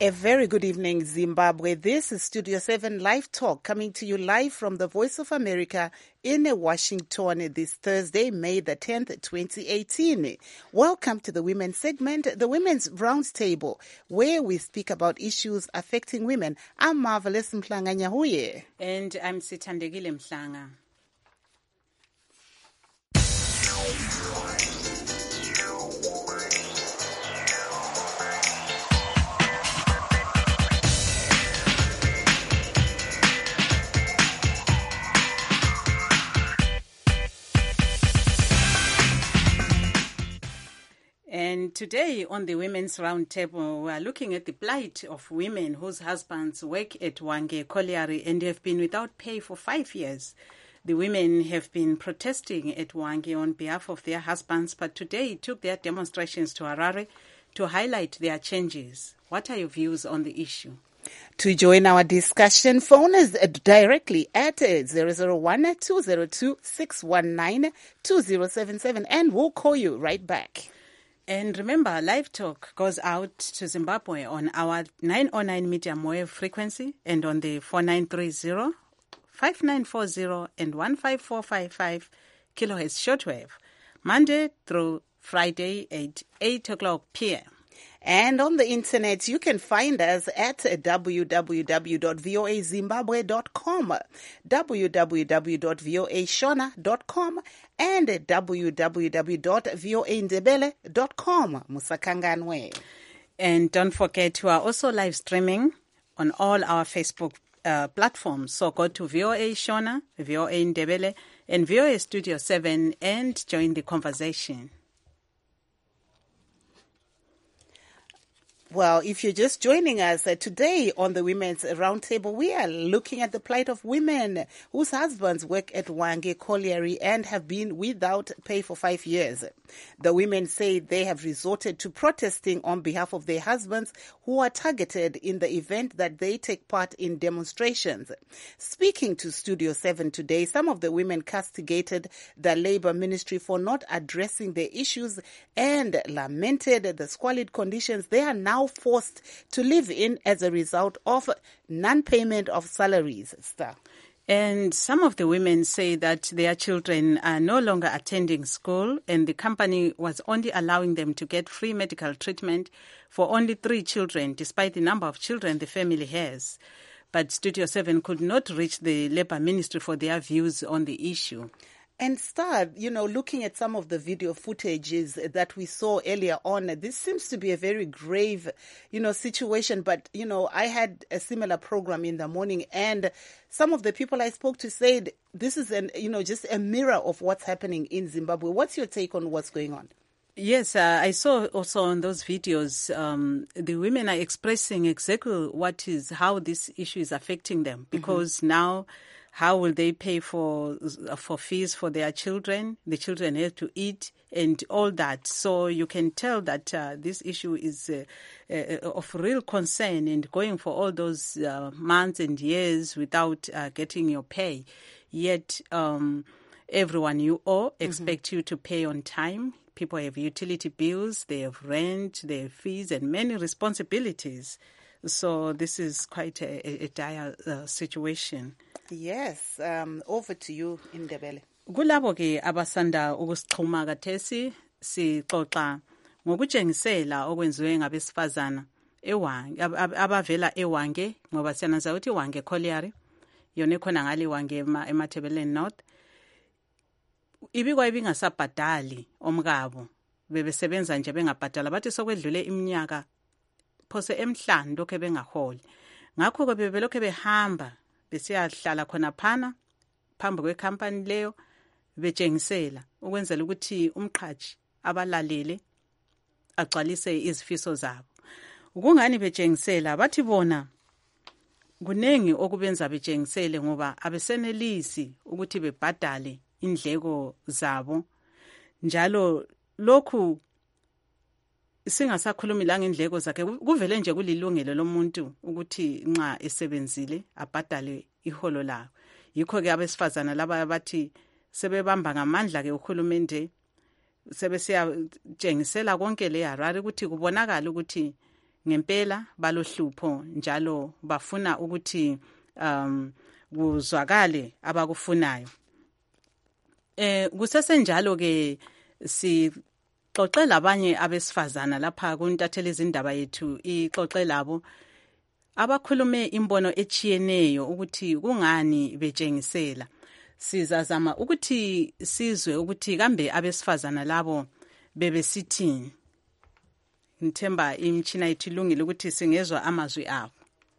A very good evening, Zimbabwe. This is Studio 7 Live Talk, coming to you live from the Voice of America in Washington this Thursday, May the 10th, 2018. Welcome to the Women's segment, the Women's Roundtable, where we speak about issues affecting women. I'm Marvelous Mhlanga Nyahuye. And I'm Sithandegile Mhlanga. And today on the Women's Roundtable, we are looking at the plight of women whose husbands work at Hwange Colliery and have been without pay for 5 years. The women have been protesting at Hwange on behalf of their husbands, but today took their demonstrations to Harare to highlight their changes. What are your views on the issue? To join our discussion, phone us directly at 001-202-619-2077 and we'll call you right back. And remember, Live Talk goes out to Zimbabwe on our 909 medium wave frequency and on the 4930, 5940 and 15455 kilohertz shortwave, Monday through Friday at 8 o'clock p.m. And on the internet, you can find us at www.voazimbabwe.com, www.voashona.com, and www.voaindebele.com. Musakanganwe. And don't forget, we are also live streaming on all our Facebook platforms. So go to VOA Shona, VOA Indebele, and VOA Studio 7 and join the conversation. Well, if you're just joining us today on the Women's Roundtable, we are looking at the plight of women whose husbands work at Hwange Colliery and have been without pay for 5 years. The women say they have resorted to protesting on behalf of their husbands who are targeted in the event that they take part in demonstrations. Speaking to Studio 7 today, some of the women castigated the Labour Ministry for not addressing their issues and lamented the squalid conditions they are now forced to live in as a result of non-payment of salaries. Star. And some of the women say that their children are no longer attending school and the company was only allowing them to get free medical treatment for only 3 children, despite the number of children the family has. But Studio 7 could not reach the Labour Ministry for their views on the issue. And start, looking at some of the video footages that we saw earlier on, this seems to be a very grave, situation. But, I had a similar program in the morning and some of the people I spoke to said this is just a mirror of what's happening in Zimbabwe. What's your take on what's going on? Yes, I saw also on those videos, the women are expressing exactly how this issue is affecting them because now how will they pay for fees for their children? The children have to eat and all that. So you can tell that this issue is of real concern and going for all those months and years without getting your pay. Yet everyone you owe expect you to pay on time. People have utility bills, they have rent, they have fees and many responsibilities. So this is quite a dire situation. Yes, over to you, Indebele. Kulabo ke abasanda ukusixhuma kathesi sixoxa ngokutshengisela okwenziwe ngabesifazana abavela eHwange ngoba siyanaza ukuthi iHwange Colliery yona khona ngale Hwange eMathebeleni North ibikwa ibingasabhadali omkabo bebesebenza nje bengabhadala bathi sokwedlule iminyaka phose emhlanu lokho bengaholi ngakho ke bebelokho behamba besiyahlala khona phana phambi kwekhampani leyo betshengisela ukwenzela ukuthi umqhaji abalalele agcwalise izifiso zabo ukungani betshengisela bathi bona kunengi okubenza betshengisele ngoba abesenelisi ukuthi bebhadale indleko zabo njalo lokhu singasakhulumi la ngendleko zakhe kuvele nje kulilungelo lomuntu ukuthi nxa esebenzile abhadale iholo lawo yikho ke abesifazana laba bathi sebebamba ngamandla ke uhulumende sebesiyatshengisela konke le Harare ukuthi kubonakala ukuthi ngempela balohlupho njalo bafuna ukuthi kuzwakale abakufunayo. Kusesenjalo ke sixoxe labanye abesifazana lapha kuntatheli izindaba yethu ixoxe labo abakhulume imbono echiyeneyo ukuthi kungani betshengisela. Sizazama ukuthi sizwe ukuthi kambe abesifazana labo bebesithini. Ngithemba imtshina yethu ilungile ukuthi singezwa amazwi abo.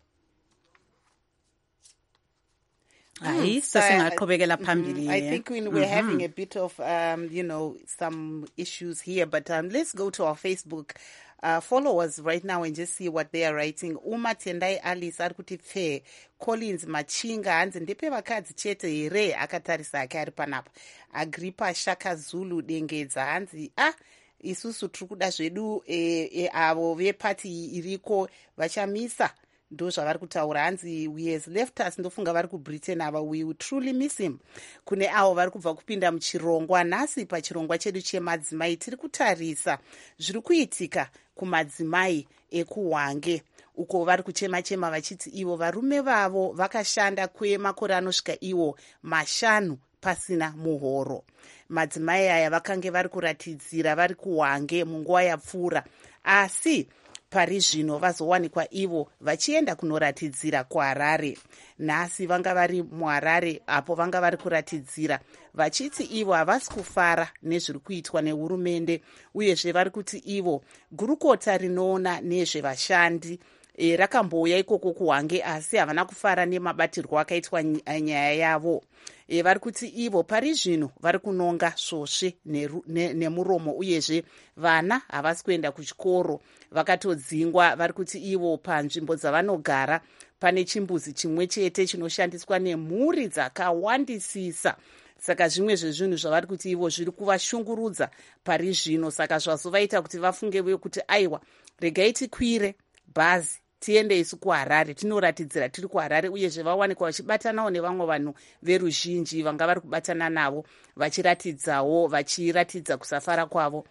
I think we're having a bit of, some issues here, but let's go to our Facebook followers right now and just see what they are writing. Uma Tendai Alice arikuti pfe Collins Machinga hanzi ndepe vakadzi chete here akatarisa ake ari panapa. Agrippa Shaka Zulu dengedza hanzi isusu tiri kuda zvedu avo vepati iriko vachamisa ndo zvavari kutaura hanzi we has left us ndofunga vari kubritain ava we will truly miss him. Kune avo vari kubva kupinda muchirongwa nhasi pachirongwa chedu chemadzimai tiri kutarisa zviri kuitika kumadzimai ekuhwange uko vari kuchema-chema vachiti ivo varume vavo vakashanda kwemakore anosvika iwo 5 pasina muhoro. Madzimai aya vakange vari kuratidzira vari kuhwange munguva yapfuura, asi pari zvino vazowanikwa ivo vachienda kunoratidzira kuHarare. Nhasi vanga vari muHarare apo vanga vari kuratidzira vachiti ivo havasi kufara nezviri kuitwa nehurumende, uyezve vari kuti ivo gurukota rinoona nezvevashandi rakambouya ikoko kuHwange asi havana kufara nemabatirwo akaitwa nyaya yavo. Vari kuti ivo pari zvino vari kunonga svosve nemuromo, uyezve vana havasi kuenda kuchikoro vakatodzingwa. Vari kuti ivo panzvimbo dzavanogara pane chimbuzi chimwe chete chinoshandiswa nemhuri dzakawandisisa. Saka zvimwe zvezvinhu zvavari kuti ivo zviri kuvashungurudza pari zvino, saka zvazovaita kuti vafunge kuti aiwa regai tikwire bhazi tiende isu kuHarare tinoratidzira tiri kuHarare, uyezve vawanikwa vachibatanawo nevamwe vanhu veruzhinji vanga vari kubatana navo vachiratidza kusafara kwavo.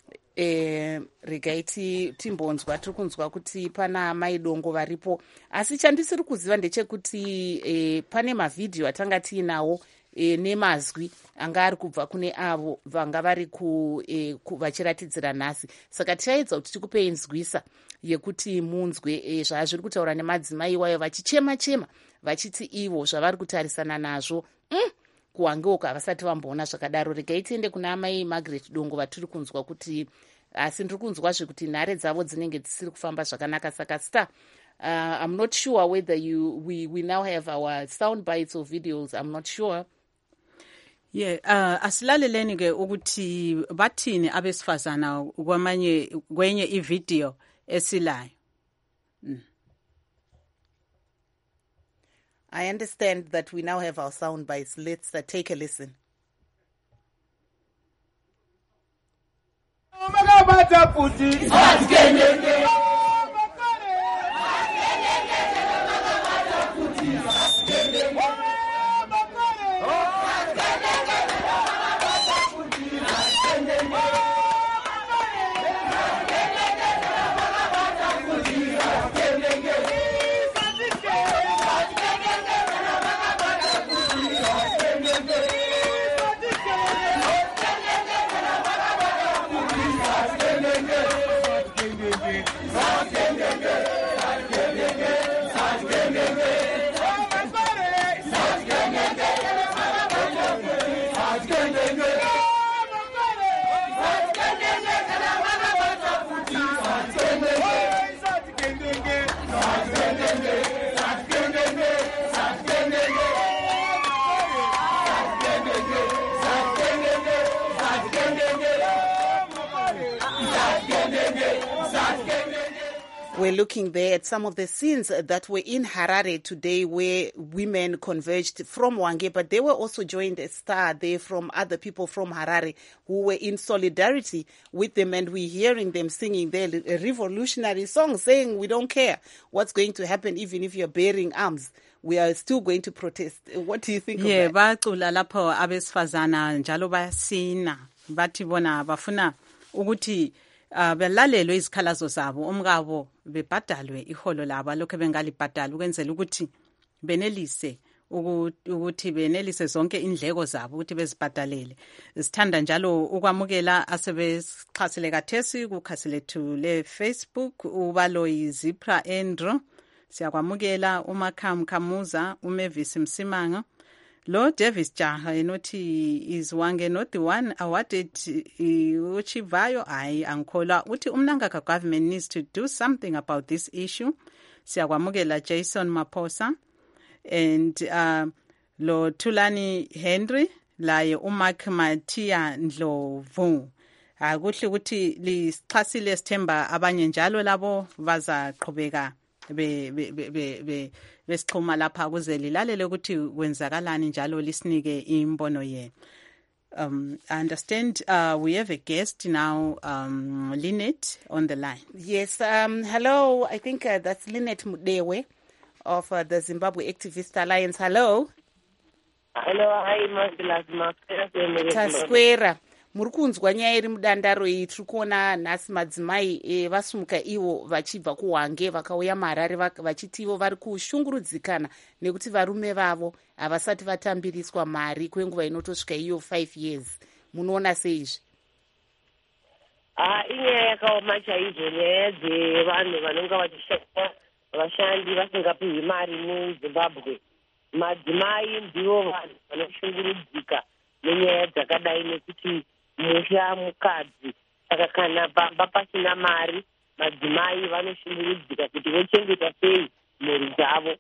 Regai timbonzwa, tiri kunzwa kuti pana maidongo varipo, asi chandisiri kuziva ndechekuti pane mavhidhiyo atanga tiinawo nemazwi anga ari kubva kune avo vanga vari vachiratidzira nhasi. Saka tichaedza kuti tikupei nzwisa yekuti munzwe zvazviri kutaura nemadzimai iwayo vachichema-chema vachiti ivo zvavari kutarisana nazvo kuHwange uko havasati vamboona zvakadaro. Regai tiende kuna amai Margaret Dongo vatiri kunzwa kuti asi ndiri kunzwazve kuti nhare dzavo dzinenge dzisiri kufamba zvakanaka. Saka star I'm not sure whether we now have our sound bites or videos. I'm not sure. Asilaleleni ke ukuthi bathini abesifazana kwenye ivideo esilayo. I understand that we now have our sound bites. Let's take a listen. We're looking there at some of the scenes that were in Harare today where women converged from Hwange, but they were also joined a star there from other people from Harare who were in solidarity with them, and we're hearing them singing their revolutionary song saying we don't care what's going to happen even if you're bearing arms. We are still going to protest. What do you think of that? Bacula lapho abesifazana njalo bayasina bathi bona bafuna ukuthi belalelwe izikhalazo zabo umkabo bebhadalwe iholo labo lokho bengalibhadala ukwenzela ukuthi benelise ukuthi benelise zonke indleko zabo ukuthi bezibhadalele. Sithanda njalo ukwamukela asebesixhasile kathesi kukhasi lethu le Facebook ubalo yiZipra Andrew. Siyakwamukela uMakham Khamuza, uMavis Msimanga. Lo Davis Jaha enothi is Wange not the one awarded uchivayo angikholwa uthi umnangaka government needs to do something about this issue. Siyakwamukela Jason Maposa and lo Thulani Henry laye uMark Matia Ndlovu. Akuhle ukuthi lisixhasile sithemba abanye njalo labo bazaqhubeka besixhuma lapha ukuze lilalele ukuthi kwenzakalani njalo lisinike imbono ye. I understand we have a guest now, Lynette on the line. Yes, hello. I think that's Lynette Mudewe of the Zimbabwe Activist Alliance. Hello. Hello, hi, Magdalene. Taskwera. Muri kunzwa nyaya iri mudandaro iyi tiri kuona nhasi madzimai vasumuka ivo vachibva kuHwange vakauya muHarare vachiti ivo vari kushungurudzikana nekuti varume vavo havasati vatambiriswa mari kwenguva inotosvika iyo 5 years. Munoona seizvi? Inyaya yakaoma chaizvo, nyaya dzevanhu vanonga vachishanda vashandi vasingapiwi mari muZimbabwe. Madzimai ndivo vanhu vanoshungurudzika nenyaya dzakadai nekuti musha mukadzi, saka kana pamba pasina mari madzimai vanoshungurudzika kuti vochengeta sei mhuri dzavo.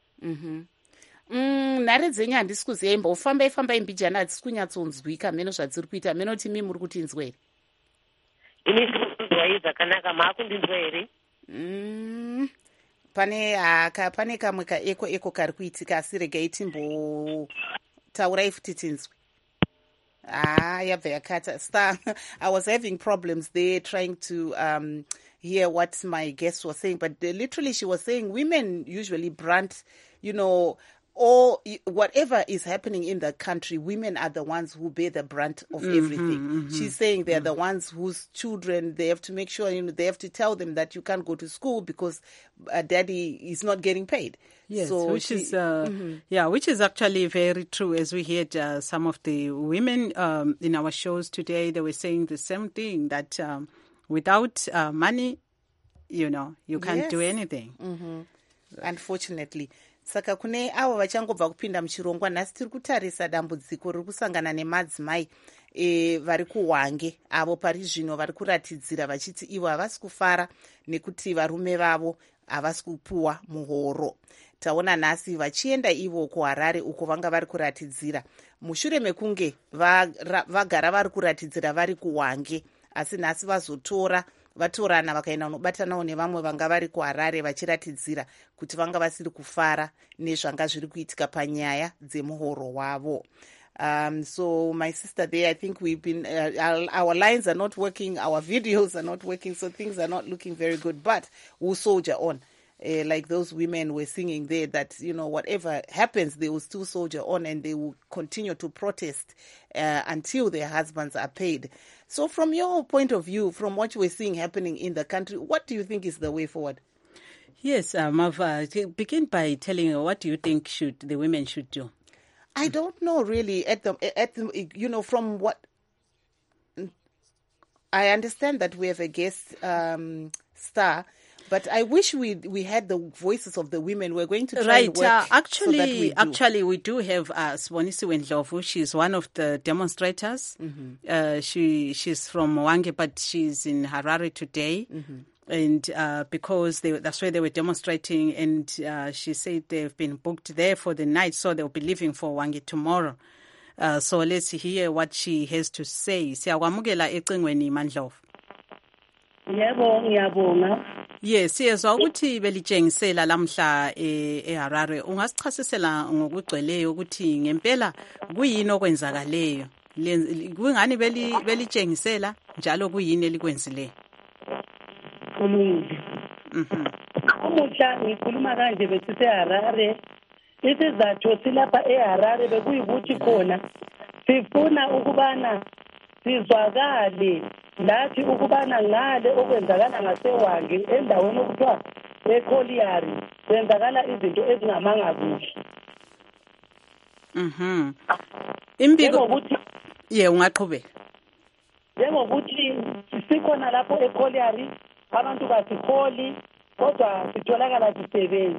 Nhare dzenyu handisi kuziva, imbofambai mbijana hadzisi kunyatsonzwika meno zvadziri kuita. Menoti imi muri kutinzwa here? Ini ndiri kunzwai zvakanaka, maakundinzwa here? Pane kamwe kaeko kari kuitika, asi regai timbotaurai futi tinzwe. Yabva yakata. Star, I was having problems there trying to hear what my guest was saying, but literally she was saying women usually brunt, or whatever is happening in the country, women are the ones who bear the brunt of everything. She's saying they're the ones whose children, they have to make sure, they have to tell them that you can't go to school because daddy is not getting paid. Yes, so which is actually very true. As we heard some of the women in our shows today, they were saying the same thing, that without money, you can't do anything. Unfortunately. Saka kune avo vachangobva kupinda muchirongwa, nhasi tiri kutarisa dambudziko riri kusangana nemadzimai vari kuHwange, avo pari zvino vari kuratidzira vachiti ivo havasi kufara nekuti varume vavo havasi kupuwa muhoro. Taona nhasi vachienda ivo kuHarare uko vanga vari kuratidzira mushure mekunge vagara vari kuratidzira vari kuHwange, asi nhasi vatorana vakaenda unobatanawo nevamwe vanga vari kuHarare vachiratidzira kuti vanga vasiri kufara nezvanga zviri kuitika panyaya dzemuhoro wavo. So my sister there, I think we've been, our lines are not working, our videos are not working, so things are not looking very good, but we'll soldier on. Like those women were singing there, that, whatever happens, they will still soldier on and they will continue to protest until their husbands are paid. So from your point of view, from what you were seeing happening in the country, what do you think is the way forward? Yes, Mava, begin by telling what do you think the women should do? I don't know really. From what I understand that we have a guest star, but I wish we had the voices of the women. We're going to try and work so that we do. Actually, we do have Sibonisiwe Ndlovu. She's one of the demonstrators. She's from Hwange, but she's in Harare today. And because that's where they were demonstrating, and she said they've been booked there for the night, so they'll be leaving for Hwange tomorrow. So let's hear what she has to say. Siyakwamukela ecingweni Mandlovu. Yebo, ngiyabonga. Yes, siyezwa ukuthi belitshengisela lamhla eHarare. Ungasichasisela ngokugcweleyo ukuthi ngempela kuyini okwenzakaleyo? Kungani belitshengisela njalo kuyini elikwenzileyo? Umile. Umuhla ngikhuluma kanje besiseHarare. Isizathu silapha eHarare bekuyikuthi khona sifuna ukubana sizwakale lathi ukubana ngale okwenzakala ngaseWange endaweni okuthiwa eCollier kwenzakala izinto ezingamanga kuhle. Imbiko ukuthi ungaqhubeka. Njengokuthi sikhona lapho eCollier abantu basikholi kodwa sitholakala sisebenza.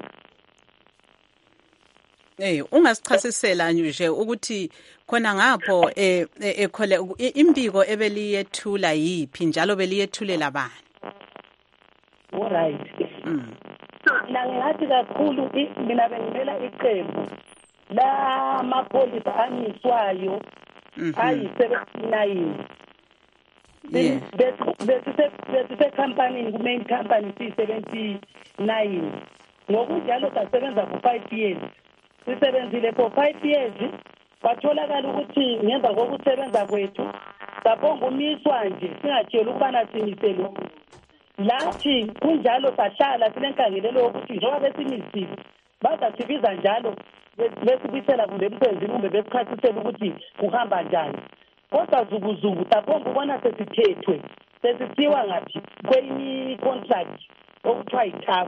Ungasichasisela nje ukuthi khona ngapho ekhole imbiko ebeliyethula yipi njalo beliyethulela bani? Alright. Mina ngathi kakhulu mina bengimela iqembu la mapholisa amiswayo ayi-79. Bese company ku-main company C79. Ngokunjalo sasebenza for 5 years. Sisebenzile for 5 years. Kwatholakala ukuthi ngemva kokusebenza kwethu sabonga umiswa nje singatshela ukubana simiselwe. Lathi kunjalo sahlala silenkangelelo yokuthi njengoba besimisile bazasibiza njalo besibisela kumbe emsebenzini kumbe besikhathisela ukuthi kuhamba njani. Kodwa zukuzuku sabonga ubona sesithethwe sesithiwa ngathi kwenye contract okuthiwa yi-TAF.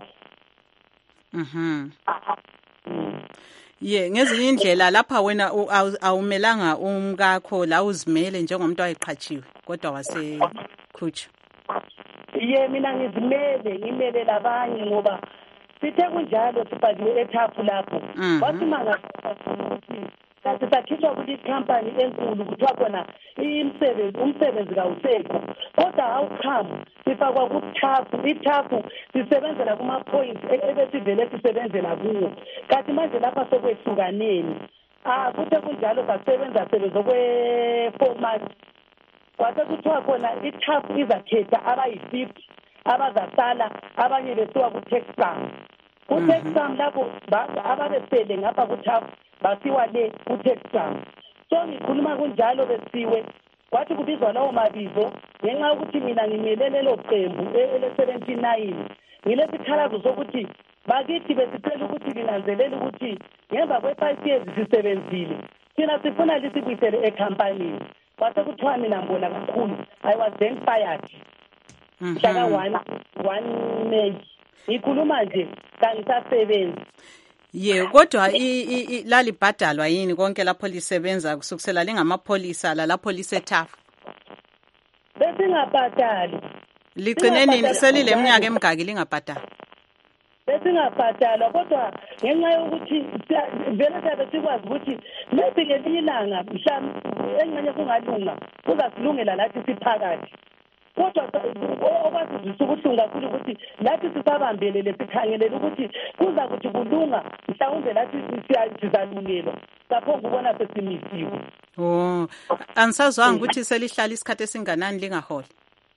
Ngezinye indlela lapha wena awumelanga umkakho la uzimele njengomuntu owayeqhatshiwe kodwa wasekhutsha. Mina ngimele labanye ngoba sithe kunjalo sibhaliwe eThafu lapho. Wasimanga ukuthi kathi sakhishwa kule company enkulu kuthiwa khona umsebenzi kawusekho. Kodwa awukhamu sifakwa kuThafu. iThafu sisebenzela kuma-point ebesivele sisebenzela kuwo. Kanti manje lapha sokwehlukaneni. Kuthe kunjalo sasebenza okwe-4 months. Kwase kuthiwa khona iThafu izakhetha abayi-50 abazasala abanye besiwa ku-Texas. Ku-Texas lapho ababesele ngapha kuThafu basiwa le ku-Texas. So ngikhuluma kunjalo besiwe kwathi kubizwa lawo mabizo ngenxa yokuthi mina ngimele lelo qembu ele-79 ngilesikhalazo sokuthi bakithi besicela ukuthi linanzelele ukuthi ngemva kwe-5 years sisebenzile thina sifuna lisibuyisele ekhampanini. Kwase kuthiwa mina mbona kakhulu I was then fired. Mhlaka 1 May. Ngikhuluma nje kangisasebenzi. Kodwa lalibhadalwa yini konke lapho lisebenza kusukisela lingamapholisa lapho liseThafu? Besingabhadali. Ligcineni selileminyaka emingaki lingabhadali? Besingabhadalwa kodwa ngenxa yokuthi vele sabe sikwazi ukuthi lesike lilanga mhlawumbe engxenye kungalunga kuzasilungela lathi siphakathi. Kodwa okwazizisa ubuhlungu kakhulu ukuthi lathi sisabambele lesikhangelele ukuthi kuza kuthi kulunga mhlawumbe lathi sizalungelwa saphonga ukubona sesimisiwe. Angisazwanga ukuthi selihlala isikhathi esinganani lingaholi.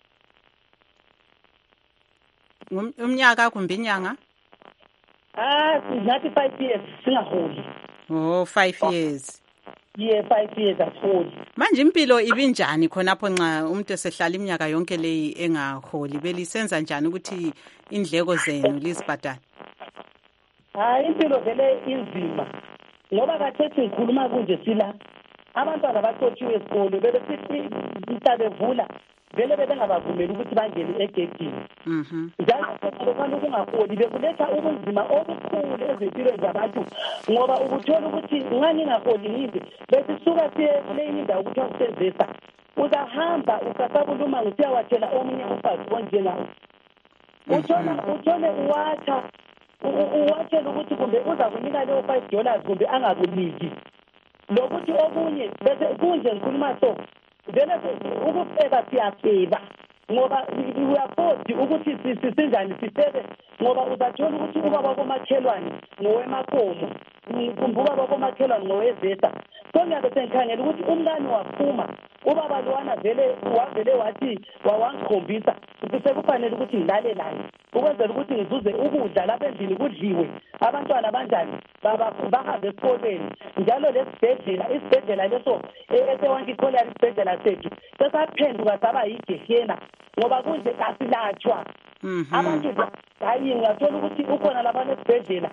Umnyaka kumbe inyanga? Ngathi 5 years singaholi. 5 years. 5 years asiholi. Manje impilo ibinjani khonapho nxa umuntu esehlala iminyaka yonke leyi engaholi belisenza njani ukuthi indleko zenu lizibhadale? Impilo vele inzima ngoba kathethi ngikhuluma kunje sila abantwana baxotshiwe esikole bebesithi mhla bevula vele bebengabavumeli ukuthi bangene egedini. Njalo lokho ukungaholi bekuletha ubunzima obukhulu ezimpilweni zabantu ngoba ukuthola ukuthi nxa ngingaholi ngize besisuka siye kule indawo kuthiwa kusevesa uzahamba usasabuluma ngisiyawathela omunye umfazi onjengawo uthole uwathela ukuthi kumbe uza kunika leyo $5 kumbe angakuniki lokuthi okunye bese kunje ngikhuluma so vele ukufeba siyafeba ngoba uyafodi ukuthi sisinjani sisebe ngoba uzathola ukuthi ubaba komakhelwane ngowemakomo kumbuka bakomakhelwane ngowezesa so ngiyabe sengikhangela ukuthi umngane waphuma ubaba lowana vele wathi wangikhombisa ukuthi sekufanele ukuthi ngilale laye ukwenzela ukuthi ngizuze ukudla lapha endlini kudliwe abantwana abanjani bahambe esikoleni njalo isibhedlela leso esewanke Collier isibhedlela sethu sesaphenduka saba yigehena ngoba kunje kasilatshwa abantu hayi ngathola ukuthi ukhona labana esibhedlela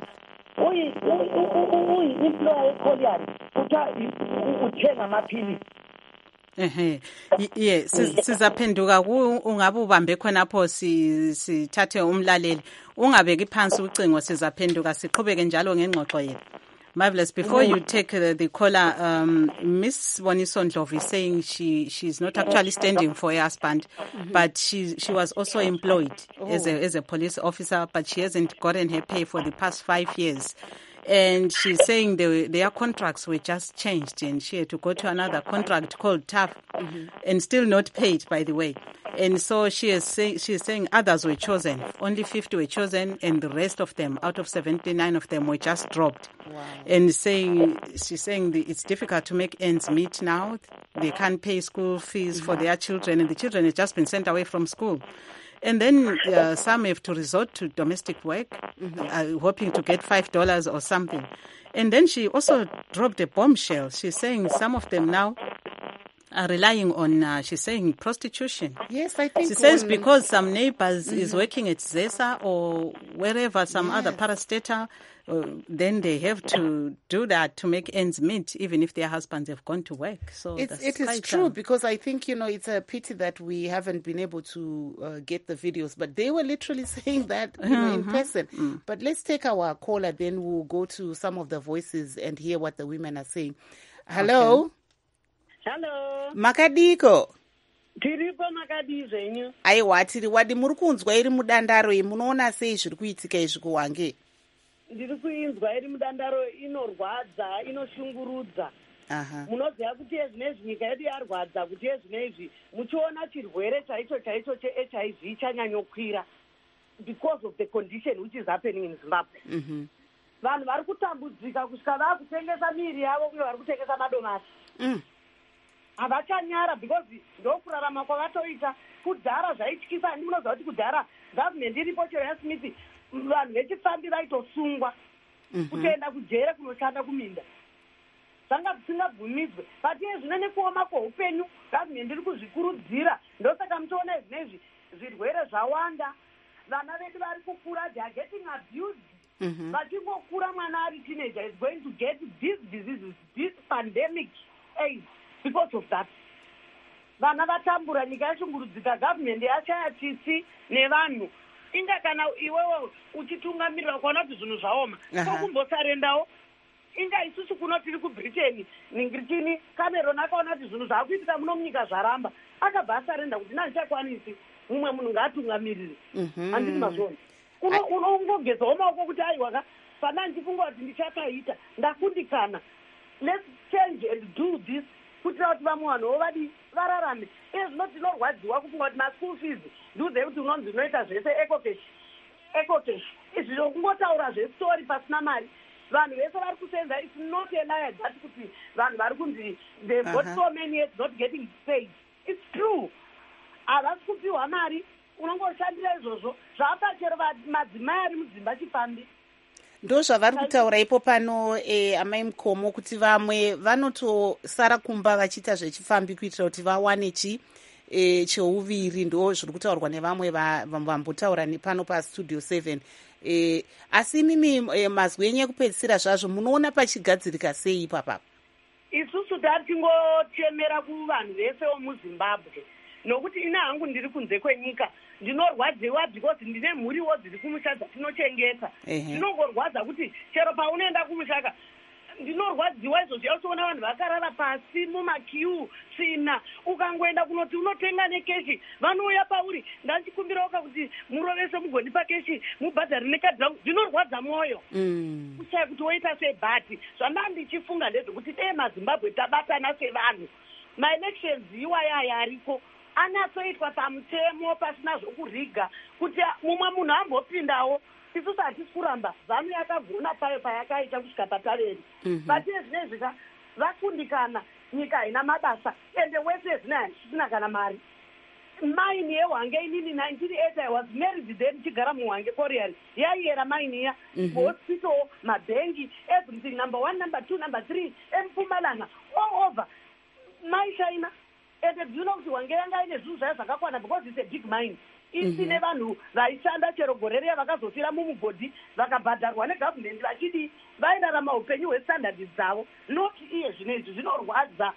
uyi-employer eCollier kuthiwa uthenga amaphilisi Yeah, sizaphenduka ungabe ubambe khonapho sithathe umlaleli. Ungabeki phansi ucingo, sizaphenduka siqhubeke njalo ngengxoxo yethu. Marvelous. Before you take the caller, Miss Boniso Ndlovu is saying she's not actually standing for her husband, but she was also employed as a police officer, but she hasn't gotten her pay for the past 5 years. And she's saying their contracts were just changed, and she had to go to another contract called TAF, and still not paid, by the way. And so she's saying others were chosen. Only 50 were chosen, and the rest of them, out of 79 of them, were just dropped. Wow. And she's saying it's difficult to make ends meet now. They can't pay school fees for their children, and the children have just been sent away from school. And then some have to resort to domestic work, hoping to get $5 or something. And then she also dropped a bombshell. She's saying some of them now are relying on, she's saying, prostitution. Yes, I think. She says because some neighbors is working at ZESA or wherever, some other parastatal, then they have to do that to make ends meet, even if their husbands have gone to work. So it is true, because I think, it's a pity that we haven't been able to get the videos, but they were literally saying that in person. But let's take our caller, then we'll go to some of the voices and hear what the women are saying. Hello? Okay. Hello. Makadiko. Tiripo makadi zvenyu. Aiwa, tiri wadi muri kunzwa iri mudandaro munoona sei zviri kuitika izvi kuHwange? Ndiri kuinzwa iri mudandaro, inorwadza, inoshungurudza. Munoziva kuti ezvinezvi nyika yedu yarwadza kuti ezvinezvi muchiona chirwere chaicho che-HIV chanyanyokwira because of the condition which is happening in Zimbabwe. Vanhu vari kutambudzika kusvika vakutengesa miri yavo uye vari kutengesa madomasi. Havachanyara because ndokurarama kwavatoita. Kudhara zvaityisa, handi munoziva kuti kudhara gavhmendi iripo chero yaSmith, vanhu vechifambi vaitosungwa kutoenda kujere kunoshanda kuminda. Zvanga zvisingabvumidzwe. But zvino nekuoma kweupenyu gavhmendi iri kuzvikurudzira. Ndosaka mutoona zvinezvi zvirwere zvawanda. Vana vedu vari kukura, they are getting abused. Vachingokura mwana ari teenager is going to get these diseases, this pandemic AIDS. Because of that, vana vatambura, nyika yashungurudzika, gavhmendi yashaya tsitsi nevanhu. Inga kana iwewe uchitungamirira ukaona kuti zvinhu zvaoma, tokumbosarendawo. Inga isusu kuno tiri kuBritain, Ningritini, Cameron akaona kuti zvinhu zvaakuitika muno munyika zvaramba, akabva asarenda kuti nandichakwanisi mumwe munhu ngaatungamirire. Handiti mazvoni. Unongogezawo maoko kuti aiwaka, pana ndifunga kuti ndichakaita, ndakundikana. Let's change and do this. Kutira kuti vamwe vanhuwo vadi vararame. Zvino tinorwadziwa kufunga kuti maschool fees ndiudze kuti unonzi unoita zvese ecocash. Izvi zvokungotaura zvestori pasina mari. Vanhu vese vari kusenza, it's not a lie that kuti vanhu vari kunzi they've got so many years not getting paid. It's true. Havasi kupiwa mari, unongoshandira izvozvo. Zvapa chero madzimai ari mudzimba chifambi. Ndo zvavari kutaura ipo pano amai Mukhomo, kuti vamwe vanotosara kumba vachiita zvechifambi kuitira kuti vawane cheuviri. Ndo zviri kutaurwa nevamwe vambotaura pano paStudio 7. Asi mimi mazwi enyu ekupedzisira zvazvo munoona pachigadzirika sei ipapa? Isusu tari tingotemera kuvanhu vese vomuZimbabwe, nokuti ina hangu ndiri kunze kwenyika ndinorwadziwa because ndine mhuriwo dziri kumusha dzatinochengeta. Ndinongorwadza kuti chero paunoenda kumushaka ndinorwadziwa izvozvo. Uchiona vanhu vakarara pasi mumakiu tsvina, ukangoenda kunoti unotenga nekeshi vanouya pauri, ndachikumbirawo kuti murovese mugondipa keshi mubhadhari nekadhi rangu. Ndinorwadza mwoyo kushaya kuti woita sei. But zvandanga ndichifunga ndezvekuti dei maZimbabwe tabatana sevanhu, maelections iwa yaya ariko anatsoitwa pamutemo pasina zvokuriga kuti mumwe munhu ambopindawo. Isusu hatisi kuramba, ZANU yakagona payo payakaita kusvika pataveri. But zvinezvi vakundikana, nyika haina mabasa, ende wese zvino hazvisina kana mari. Maini yeHwange inini 1980 I was married then chigara muHwange Koreari. Yaiyera maini iya, hospital, mabhengi, everything, number 1, number 2, number 3, eMpumalanga, all over. Maishaina. Ende dzino kuti Hwange yanga ine zvinhu zvayo zvakakwana because it's a big mine. Isine vanhu vaishanda chero gore riya vakazofira mumugodhi vakabhadharwa negavhmendi vachidi vairarama upenyu hwestandard dzavo. Not iye zvinezvi zvinorwadza.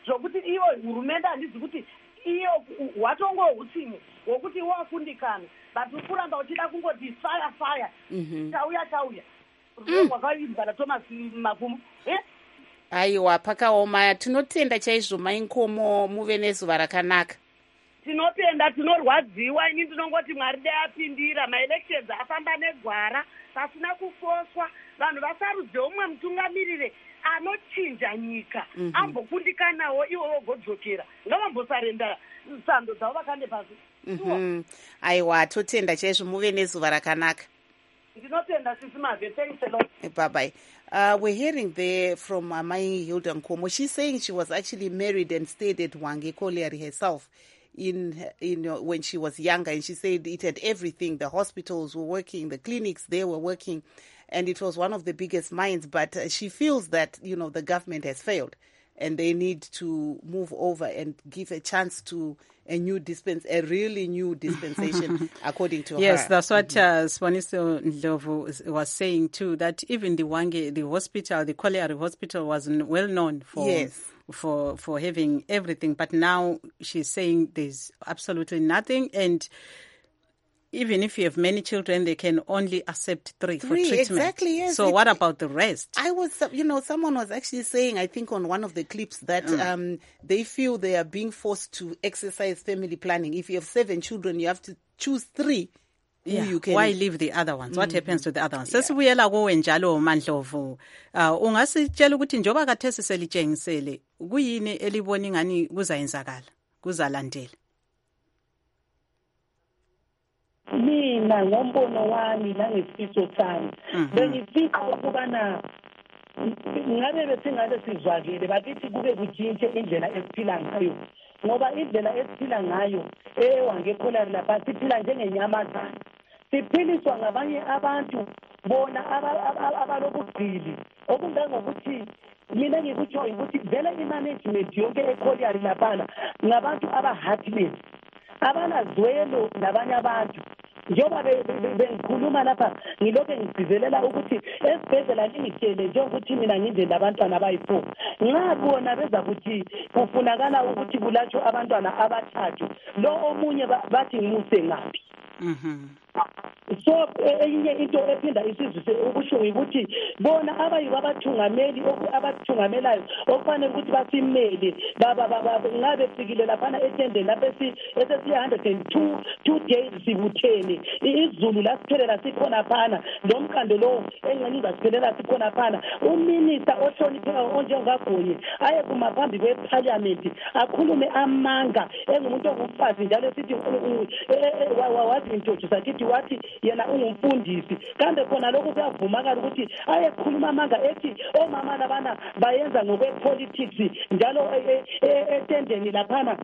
zvokuti iwo hurumende handizi kuti iyo watongo utsini wokuti wakundikana but kuramba uchida kungoti fire tauya rwakaibva Thomas Magumo aiwa pakaoma. Tinotenda chaizvo mainkomo, muve nezuva rakanaka. Tinotenda, tinorwadziwa. Ini ndinongoti Mwari dai apindira maelections afamba negwara pasina kufoswa, vanhu vasarudze umwe mutungamirire anochinja nyika ambokundikanawo iwo vogodzokera ngavambosarenda sando dzavo vakande pasi. Aiwa, totenda chaizvo, muve nezuva rakanaka. Ndinotenda sisi Mave. Thanks a lot. Bye-bye. We're hearing there from Mai Hilda Nkomo. She's saying she was actually married and stayed at Hwange Colliery herself when she was younger, and she said it had everything. The hospitals were working, the clinics, they were working, and it was one of the biggest mines. But she feels that, the government has failed and they need to move over and give a chance to a really new dispensation, according to her. Yes, that's what Swaniso Ndlovu was saying too, that even the Hwange, the hospital, the Colliery Hospital was well known for having everything. But now she's saying there's absolutely nothing. And even if you have many children, they can only accept three for treatment. Exactly, yes. So what about the rest? Someone was actually saying, I think on one of the clips, that they feel they are being forced to exercise family planning. If you have 7 children, you have to choose 3. Yeah. Why leave the other ones? What happens to the other ones? Sesibuyela kuwe njalo Mandlovu. Ungasitshela ukuthi njoba kathesi selitshengisele kuyini elibona ngani kuzayenzakala, kuzalandela? Mina ngombono wami langesifiso sami bengifika ukubana ngabe besingabe sizwakele bakithi kube kutshintshe indlela esiphila ngayo, ngoba indlela esiphila ngayo eHwange Colliery lapha siphila njengenyamazana, siphiliswa ngabanye abantu bona abalobugqili okungangokuthi mina ngikutsho ukuthi vele imanagement yonke eColliery lapha ngabantu aba-heartless, abanazwelo nabanye abantu. Njengoba bengikhuluma lapha ngilokho ngigcizelela ukuthi esibhedlela ngingitshele njengokuthi mina ngize labantwana abayi4, nxa bona beza kuthi kufunakala ukuthi kulatshwe abantwana aba3, lo omunye bathi ngimuse ngaphi. So enye into ephinda isizwe ukusho ukuthi bona abayibo abathungameli abathungamelayo okufanele ukuthi basimele ngabe fikile lapha ethendeni lapha esesiya 102 days sibuthene izulu lasiphelela sikhona phana, lo mkando lo engceni uzasiphelela sikhona phana. Uminister ohloniphayo onjengaGoye aye kumaphambi kweParliament akhulume amanga engumuntu ongumfazi njalo sithi wathi intojusa kithi wathi yena ungumfundisi, kanti khona lokho kuyavumakala ukuthi ayekhuluma amanga ethi omama labana bayenza ngokwepolitics njalo etendeni laphana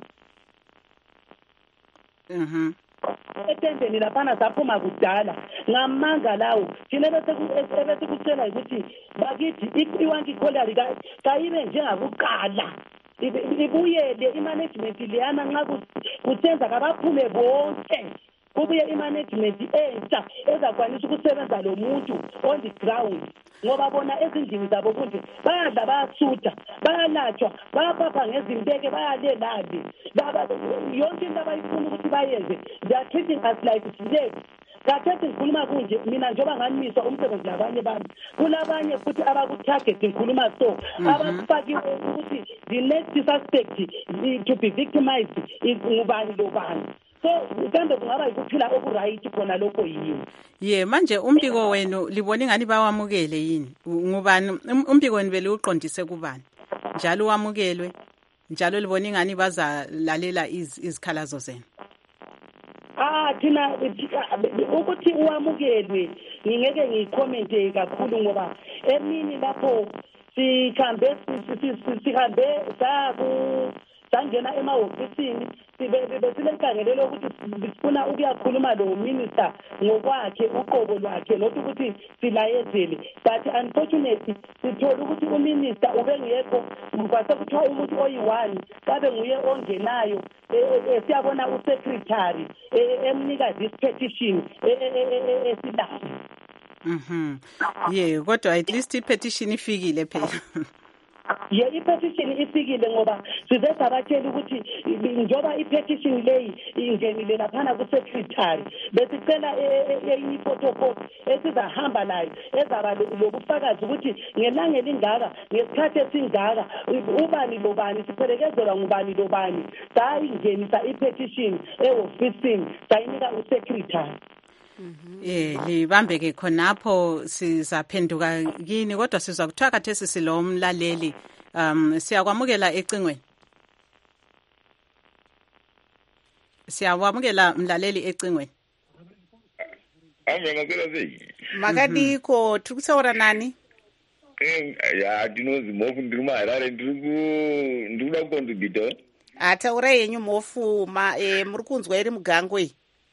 etendeni laphana saphuma kudala ngamanga lawo. Thina bese kutshela ukuthi bakithi iHwange Colliery kayibe njengakuqala, ibuyele imanagement leyana nxa kusenza kabaphume bonke, kubuye imanagement entsha ezakwanisa ukusebenza lo muntu on the ground, ngoba bona ezindlini zabo kunje bayadla, bayasutha, bayalatshwa, bayaphapha ngezinteke, bayalelali, yonke into abayifuna ukuthi bayenze. They are treating us like slaves. Kathethi ngikhuluma kunje mina njengoba nganiswa umsebenzi labanye bami, kulabanye futhi abakutarget ngikhuluma so abafakiwe ukuthi the next suspect to be victimized is ngubani lobani. So kanti kungaba yikuphila okuright khona lokho yini? Manje umbiko wenu libona ngani bawamukele yini? Ngubani umbiko wenu beliuqondise kubani? Njalo wamukelwe, njalo libona ngani bazalalela izikhalazo zenu? Thina ukuthi uwamukelwe ngingeke ngicommente kakhulu ngoba emini lapho sihambe sangena emahofisini besilenkangelelo ukuthi sifuna ukuyakhuluma lo minister ngokwakhe uqobo lwakhe nokuthi ukuthi silayezele, but unfortunately sithola ukuthi uminister ubengekho, kwase kuthiwa umuntu oyi1 kabe nguye ongenayo. Siyabona usecretary emnika this petition esilayo. Kodwa at least i-petition ifikile phela. ye i-petition ifikile ngoba size sabatshela ukuthi njengoba i-petition leyi ingenile laphana ku-secretary besicela enye iphotocopy esizahamba nayo ezaba lobufakazi ukuthi ngelanga elingaka ngesikhathi esingaka ubani lobani siphelekezelwa ngubani lobani sayingenisa i-petition ehofisini sayinika u-secretary. Libambeke khonapho sizaphenduka kini kodwa sizwa kuthiwa khathesi silomlaleli siyakwamukela ecingweni. Siyawamukela mlaleli ecingweni. Makadiko tiri kutaura nani? Ya ndinozi mofu ndiri muHarare ndikuda kukontribhita. Taurai yenyu mofu muri kunzwa iri mugangwe.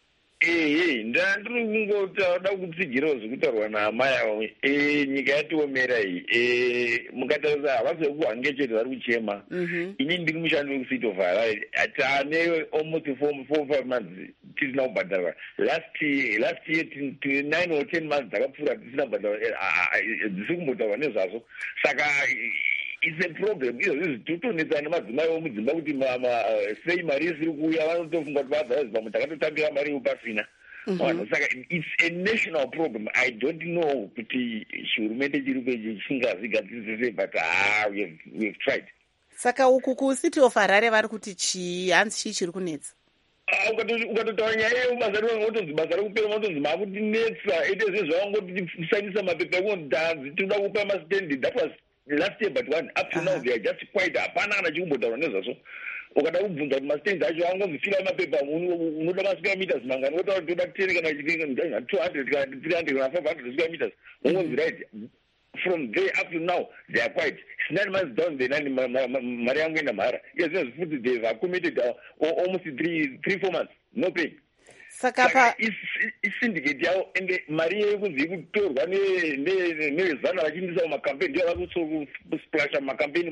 Ndandiri kungoda kutsigirawo zvekutaurwa nahama yavo nyika yatiomera iyi mukatarisa havasi vekuhwange chete vari kuchema ini ndiri mushandi wekucity of Harare taane almost 4-5 months tisina kubhadharwa last year 9 or 10 months dzakapfuura tisina kubhadharwa dzisi kumbotaurwa nezvazvo saka it's a problem. Izvozvi totonetsa nemadzimai omudzimba kuti sei mari isiri kuuya vanotofunga kuti vadzavazibva takatotambira mari yopasina. Saka it's a national problem. I don't know kuti hurumende chiri pechi chingazvigadzirisa but we have tried. Saka uku kuCity of Harare vari kuti chii hanzi chii chiri kunetsa? Ukatotaura nyaya yebasa revangotonzi basa rekupera vanotonzi makutinetsa ite zvezvavangoti kusanyisa mapepa ekunzi tinoda kupa masitendi. That was last year but one up to now they are just quiet. Hapana kana chikumbotaura nezvazvo. Ukada kubvunza kuti masitendi acho angonzifira mapepa unoda masquare meters mangani wotaura kuti toda 10 kana 200 kana 300 kana 500 square meters ungonzi right. From there up to now they are quiet. It's 9 months down the line mari yangu enda mahara. Yes, they have accumulated almost 3-4 months no pay. Saka syndicate yavo ende mari yekuzi kutorwa nevezana vachiindisa mumakampeni ndiyo vava kusplasha mumakampeni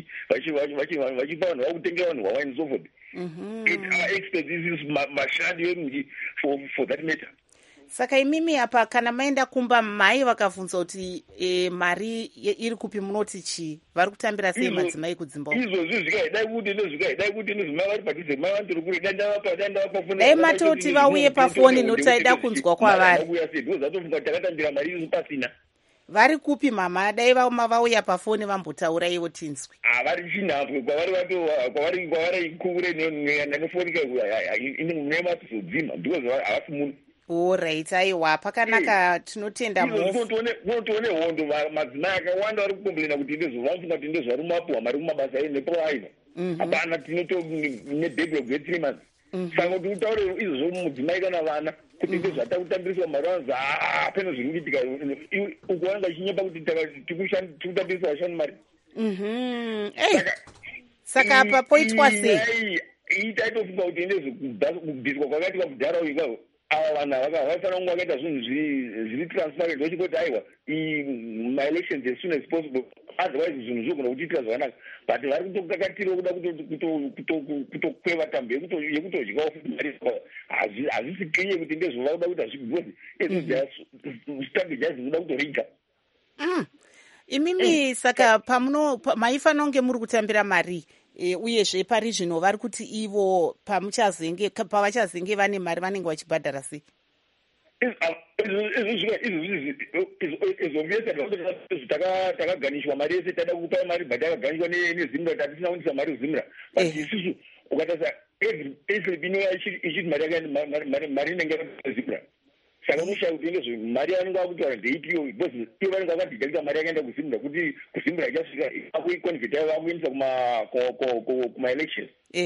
vachipa vanhu vakutengera vanhu hwawa and so forth. Our expertise is mashandi verunji for that matter. Saka imimi apa kana maenda kumba mai vakavhunza kuti mari iri kupi munoti chii vari kutambira sei madzimai kudzimba izvozvi zvikaidai kuti nezvikaidai kuti nezvimai vari padhuze mai vantori kure dandavapa foni dai matoti vauye pafoni nokuti aida kunzwa kwavari ndozatofunga kuti takatambira mari iri pasina. Vari kupi mama dai vauya pafoni vambotaura ivo tinzwi? Vari chinhambwe kwavari kure nenofonika nematizodzima ndiko havasi munhu. Alright, aiwa pakanaka tinotenda unotoone hondo madzimai akawanda vari kukomplaina kuti ndezvovanofunga kuti ndezvari mumapuhwa mari kumabasa enepo aino hapana tinoto nebhebhlo gwe 3 months. Saka kuti utaure izvozvo mudzimai kana vana kuti ndezvatakutambiriswa mari vanzi apeno zviri kuitika ukuwananga chinyepa kuti tikutambiriswa vashandi mari. Saka apa poitwa sei taitofunga kuti ndezvokubviswa kwakaitika kudhara ikako ava vanhu havafana kunge vakaita zvinhu zviri transparent vachikoti aiwa my-elections as soon as possible otherwise zvinhu zvogona kutiitira zvakanaka but vari kutokakatira kuda kutokweva tambo yekutodyawo futi mari hazvisi clear kuti ndezvova kuda kuita zvigodi strategy hazi kuda kutoriga. Imimi saka maifanira kunge muri kutambira mari uyezve pari zvino vari kuti ivo pavachazenge vane mari vanenge vachibhadhara sei? Takaganishwa mari yese tada kupa mari but takaganishwa nezimra tatisina kuendesa mari kuzimra but isusu ukatarisa every bino ichiti mari inenge yakazimra saka unoshaya kuti ndezvo mari yavanenge vakutaura ndeitiyo because iyo vanenge vakadhidharika mari yakaenda kuzimra kuti kuzimra ichasvika akuikonvheta vakuendesa kuma-elections.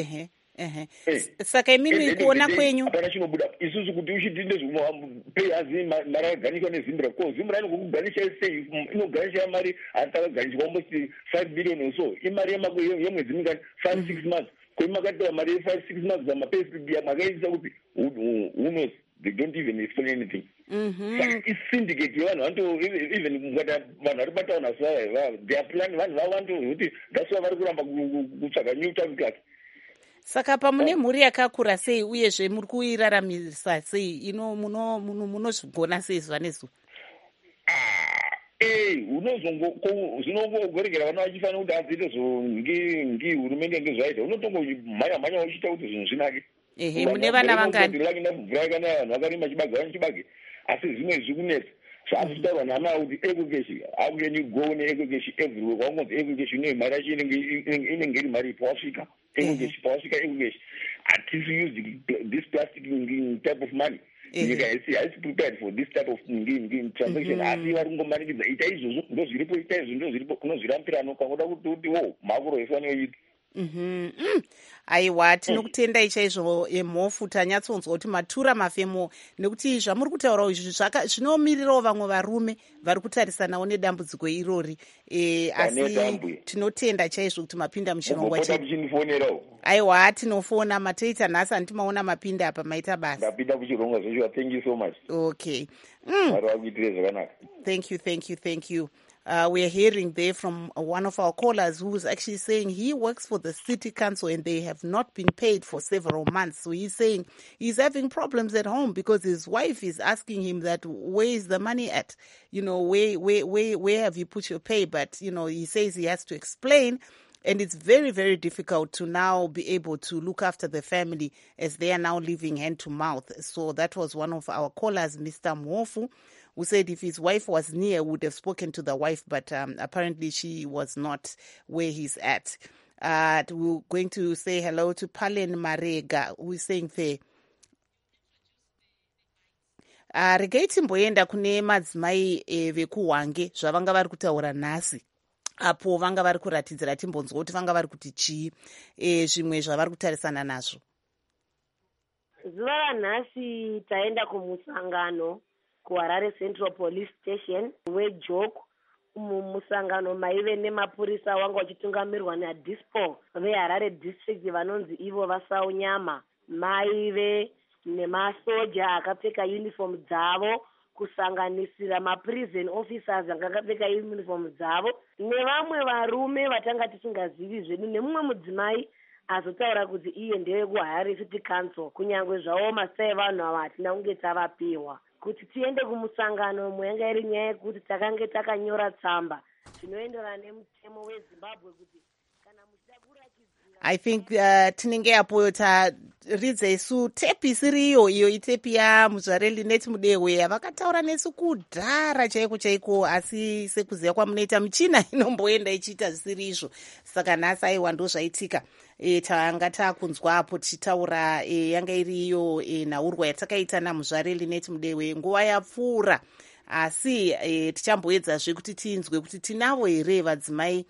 Saka imimi kuona kwenyu hapana chinobuda isusu kuti uchiti ndezvopei hazi mari akaganishwa nezimra ko zimra inokuganisha sei inoganisha mari asi takaganishwa almost 5 billion or so imari yemwedzi mingani 5-6 months koimakataura mari ye5-6 months pamapayslip makaisisa kuti who knows. They don't even explain anything. It's syndicate yevanhu even mukata vanhu vari patauna they are planning vanhu vavanto kuti that's why vari kuramba kutsvaga new time card. Saka pamune mhuri yakakura sei uyezve muri kuiraramisa sei ino munozvigona sei zuva nezuva? zvinongogorekera vana vachifanira kuti adziite hurumende ngezvaita unotongomhanya uchiita kuti zvinhu zvinake. Mune vana vangani? Mvura yakanaya vanhu vakarima chibage asi zvimwe zviri kunetsa. So asi kutaurwa nana kuti education, how can you go ne-education everywhere? Kwakunzi education mari yacho inenge iri mari pawasvika education. Hatisi using this plastic type of money. Nyika haisi prepared for this type of transaction. Asi vari kungomanikidza ita izvozvo ndozviripo, ita izvo ndozviripo, unozvirampirano kangoda kuti makuro efanira ita. Aiwa, tinokutendai chaizvo emhofu, tanyatsonzwa kuti matura mafemo, nekuti zvamuri kutaura izvi zvinomirirawo vamwe varume vari kutarisanawo nedambudziko irori. Asi tinotenda chaizvo kuti mapinda muchirongwa chedu. Aiwa, tinofona matoita nhasi handimaona mapinda apa maita basa. Ndapinda muchirongwa zvecho. Thank you so much. Okay. Thank you. We are hearing there from one of our callers who's actually saying he works for the city council and they have not been paid for several months. So he's saying he's having problems at home because his wife is asking him that where is the money at? Where have you put your pay? But, he says he has to explain. And it's very, very difficult to now be able to look after the family as they are now living hand to mouth. So that was one of our callers, Mr. Mwofu, who said if his wife was near, would have spoken to the wife, but apparently she was not where he's at. We're going to say hello to Palen Marega, who is saying there. Regai timboenda kune madzimai vekuhwange zvavanga vari kutaura nhasi. Apo vanga vari kuratidzira timbonzwa kuti vanga vari kuti chii zvimwe zvavari kutarisana nazvo. Zuva ranhasi taenda kumusangano kuHarare Central Police Station weJoke. Musangano maive nemapurisa wanga wachitungamirirwa naDispo veHarare District vanonzi ivo vaSaunyama. Maive nemasoja akapfeka uniform dzavo kusanganisira maprison officers akapfeka uniform dzavo nevamwe varume vatanga tisingazivi zvedu nemumwe mudzimai azotaura kuti iye ndewe kuHarare City Council kunyange zvavo masai vanhu ava hatina kunge tavapiwa. Kuti tiende kumusangano mwanga iri nyaya yekuti takange takanyora tsamba zvinoenderana nemutemo weZimbabwe kuti kana muchida kurakidzira. I think tinenge apo taridza isu tepi isiriyo iyo itepi yaMuzvare Linet Mudehwe vakataura nesu kudhara chaiko asi sekuziva kwamunoita michina inomboenda ichiita zvisiri izvo. Saka nhasi aiwa ndo zvaitika. Tanga takunzwa apo tichitaura yanga iriyo nhaurwa yatakaita naMuzvare Linet Mudehwe nguva yapfuura. Asi tichamboedzazve kuti tinzwe kuti tinavo here vadzimai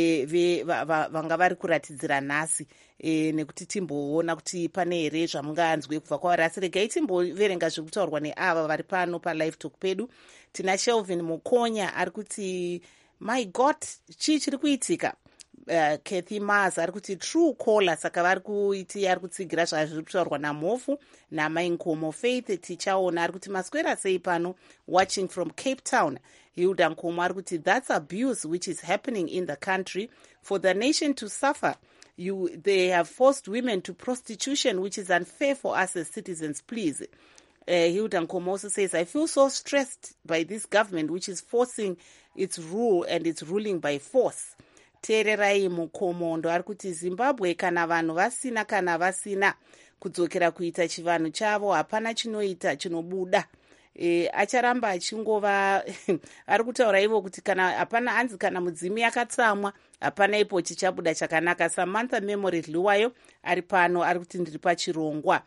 vanga vari kuratidzira nhasi nekuti timboona kuti pane here zvamunganzwe kubva kwavari. Asi regai timboverenga zviri kutaurwa neava vari pano palive talk pedu. Tina Shelvin Mukonya ari kuti my god chii chiri kuitika. Kathy Mars ari kuti true caller, saka vari kutsigira zvazviri kutaurwa naMhofu naMainkomo. Faith tichaona ari kuti maswera sei pano watching from Cape Town. Hilda Nkomo ari kuti that's abuse which is happening in the country for the nation to suffer. They have forced women to prostitution, which is unfair for us as citizens, please. Hilda Nkomo also says, I feel so stressed by this government which is forcing its rule and it's ruling by force. Tererai Mukomondo ari kuti Zimbabwe kana vanhu vasina kudzokera kuita chivanhu chavo hapana chinoita chinobuda. Acharamba achingova ari kutaura ivo kuti kana hapana anzi kana mudzimi yakatsamwa hapana ipo chichabuda chakanaka. Samantha Memory Liwayo ari pano ari kuti ndiri pachirongwa.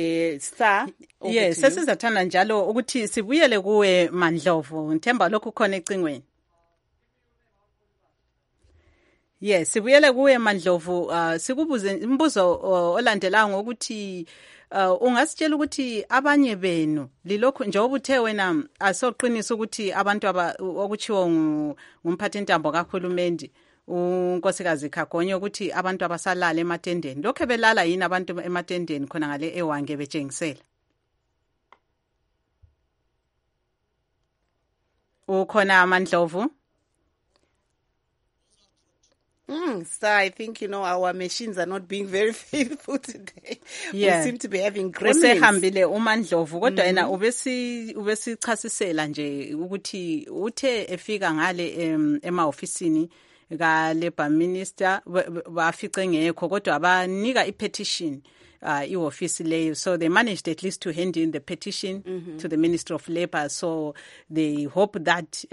Sesizatana njalo ukuthi sibuyele kuwe Mandlovu, Nthemba lokhu khona ecingweni. Yes, sibuyele kuwe Mandlovu, sikubuze imbuzo olandelayo ngokuthi ungasitshela ukuthi abanye benu lilokhu njengoba uthe wena asoqinisa ukuthi abantu okuchiwo ngumphathintambo kahulumende unkosikazi Khagonye ukuthi abantu abasalala ematendeni. Lokho belala yini abantu ematendeni khona ngale eHwange betshengisela? Ukhona Mandlovu? Star, I think, our machines are not being very faithful today. Yeah. We seem to be having gremlins. Usehambile uMandlovu kodwa yena ubesichasisela nje ukuthi uthe efika ngale ema-ofisini ka-Labour Minister bafice ngekho kodwa abanika i-petition i-office leyo, so they managed at least to hand in the petition to the Ministry of Labour. So they hope that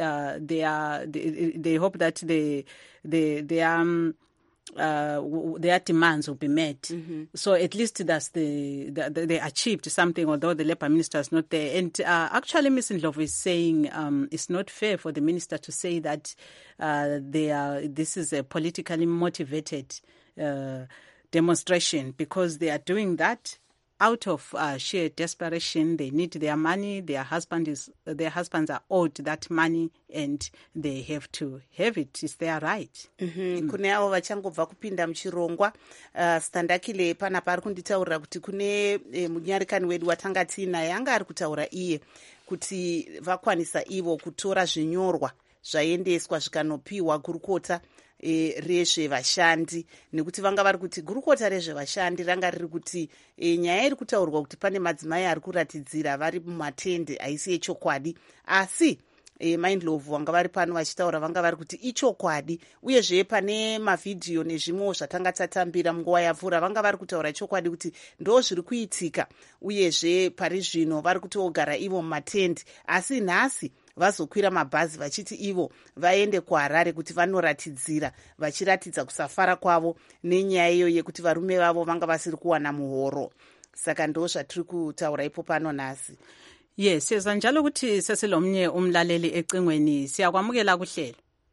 their demands will be met. So at least that's they achieved something, although the Labour Minister is not there. And actually, Ms. Ndlovu is saying it's not fair for the Minister to say that this is a politically motivated demonstration, because they are doing that out of sheer desperation. They need their money. Their husbands are owed that money, and they have to have it. It's their right. Kune avo vachangobva kupinda muchirongwa, Standakile pana pari kunditaurira kuti kune munyarikani wedu watanga tinaye anga ari kutaura iye kuti vakwanisa ivo kutora zvinyorwa zvaendeswa zvikanopiwa gurukota rezvevashandi, nekuti vanga vari kuti gurukota rezvevashandi ranga riri kuti nyaya iri kutaurwa kuti pane madzimai ari kuratidzira vari mumatende haisi yechokwadi, asi Mindlove vanga vari pano vachitaura vanga vari kuti ichokwadi, uyezve pane mavhidhiyo nezvimwewo zvatanga tatambira munguva yapfuura vanga vari kutaura chokwadi kuti ndo zviri kuitika, uyezve pari zvino vari kutogara ivo mumatende, asi nhasi vazokwira mabhazi vachiti ivo vaende kuHarare kuti vanoratidzira, vachiratidza kusafara kwavo nenyaya iyo yekuti varume vavo vanga vasiri kuwana muhoro. Saka ndo zvatiri kutaura ipo pano nhasi. Yes, siyezwa njalo ukuthi sesilomnye umlaleli ecingweni. Siyakwamukela kuhlelo.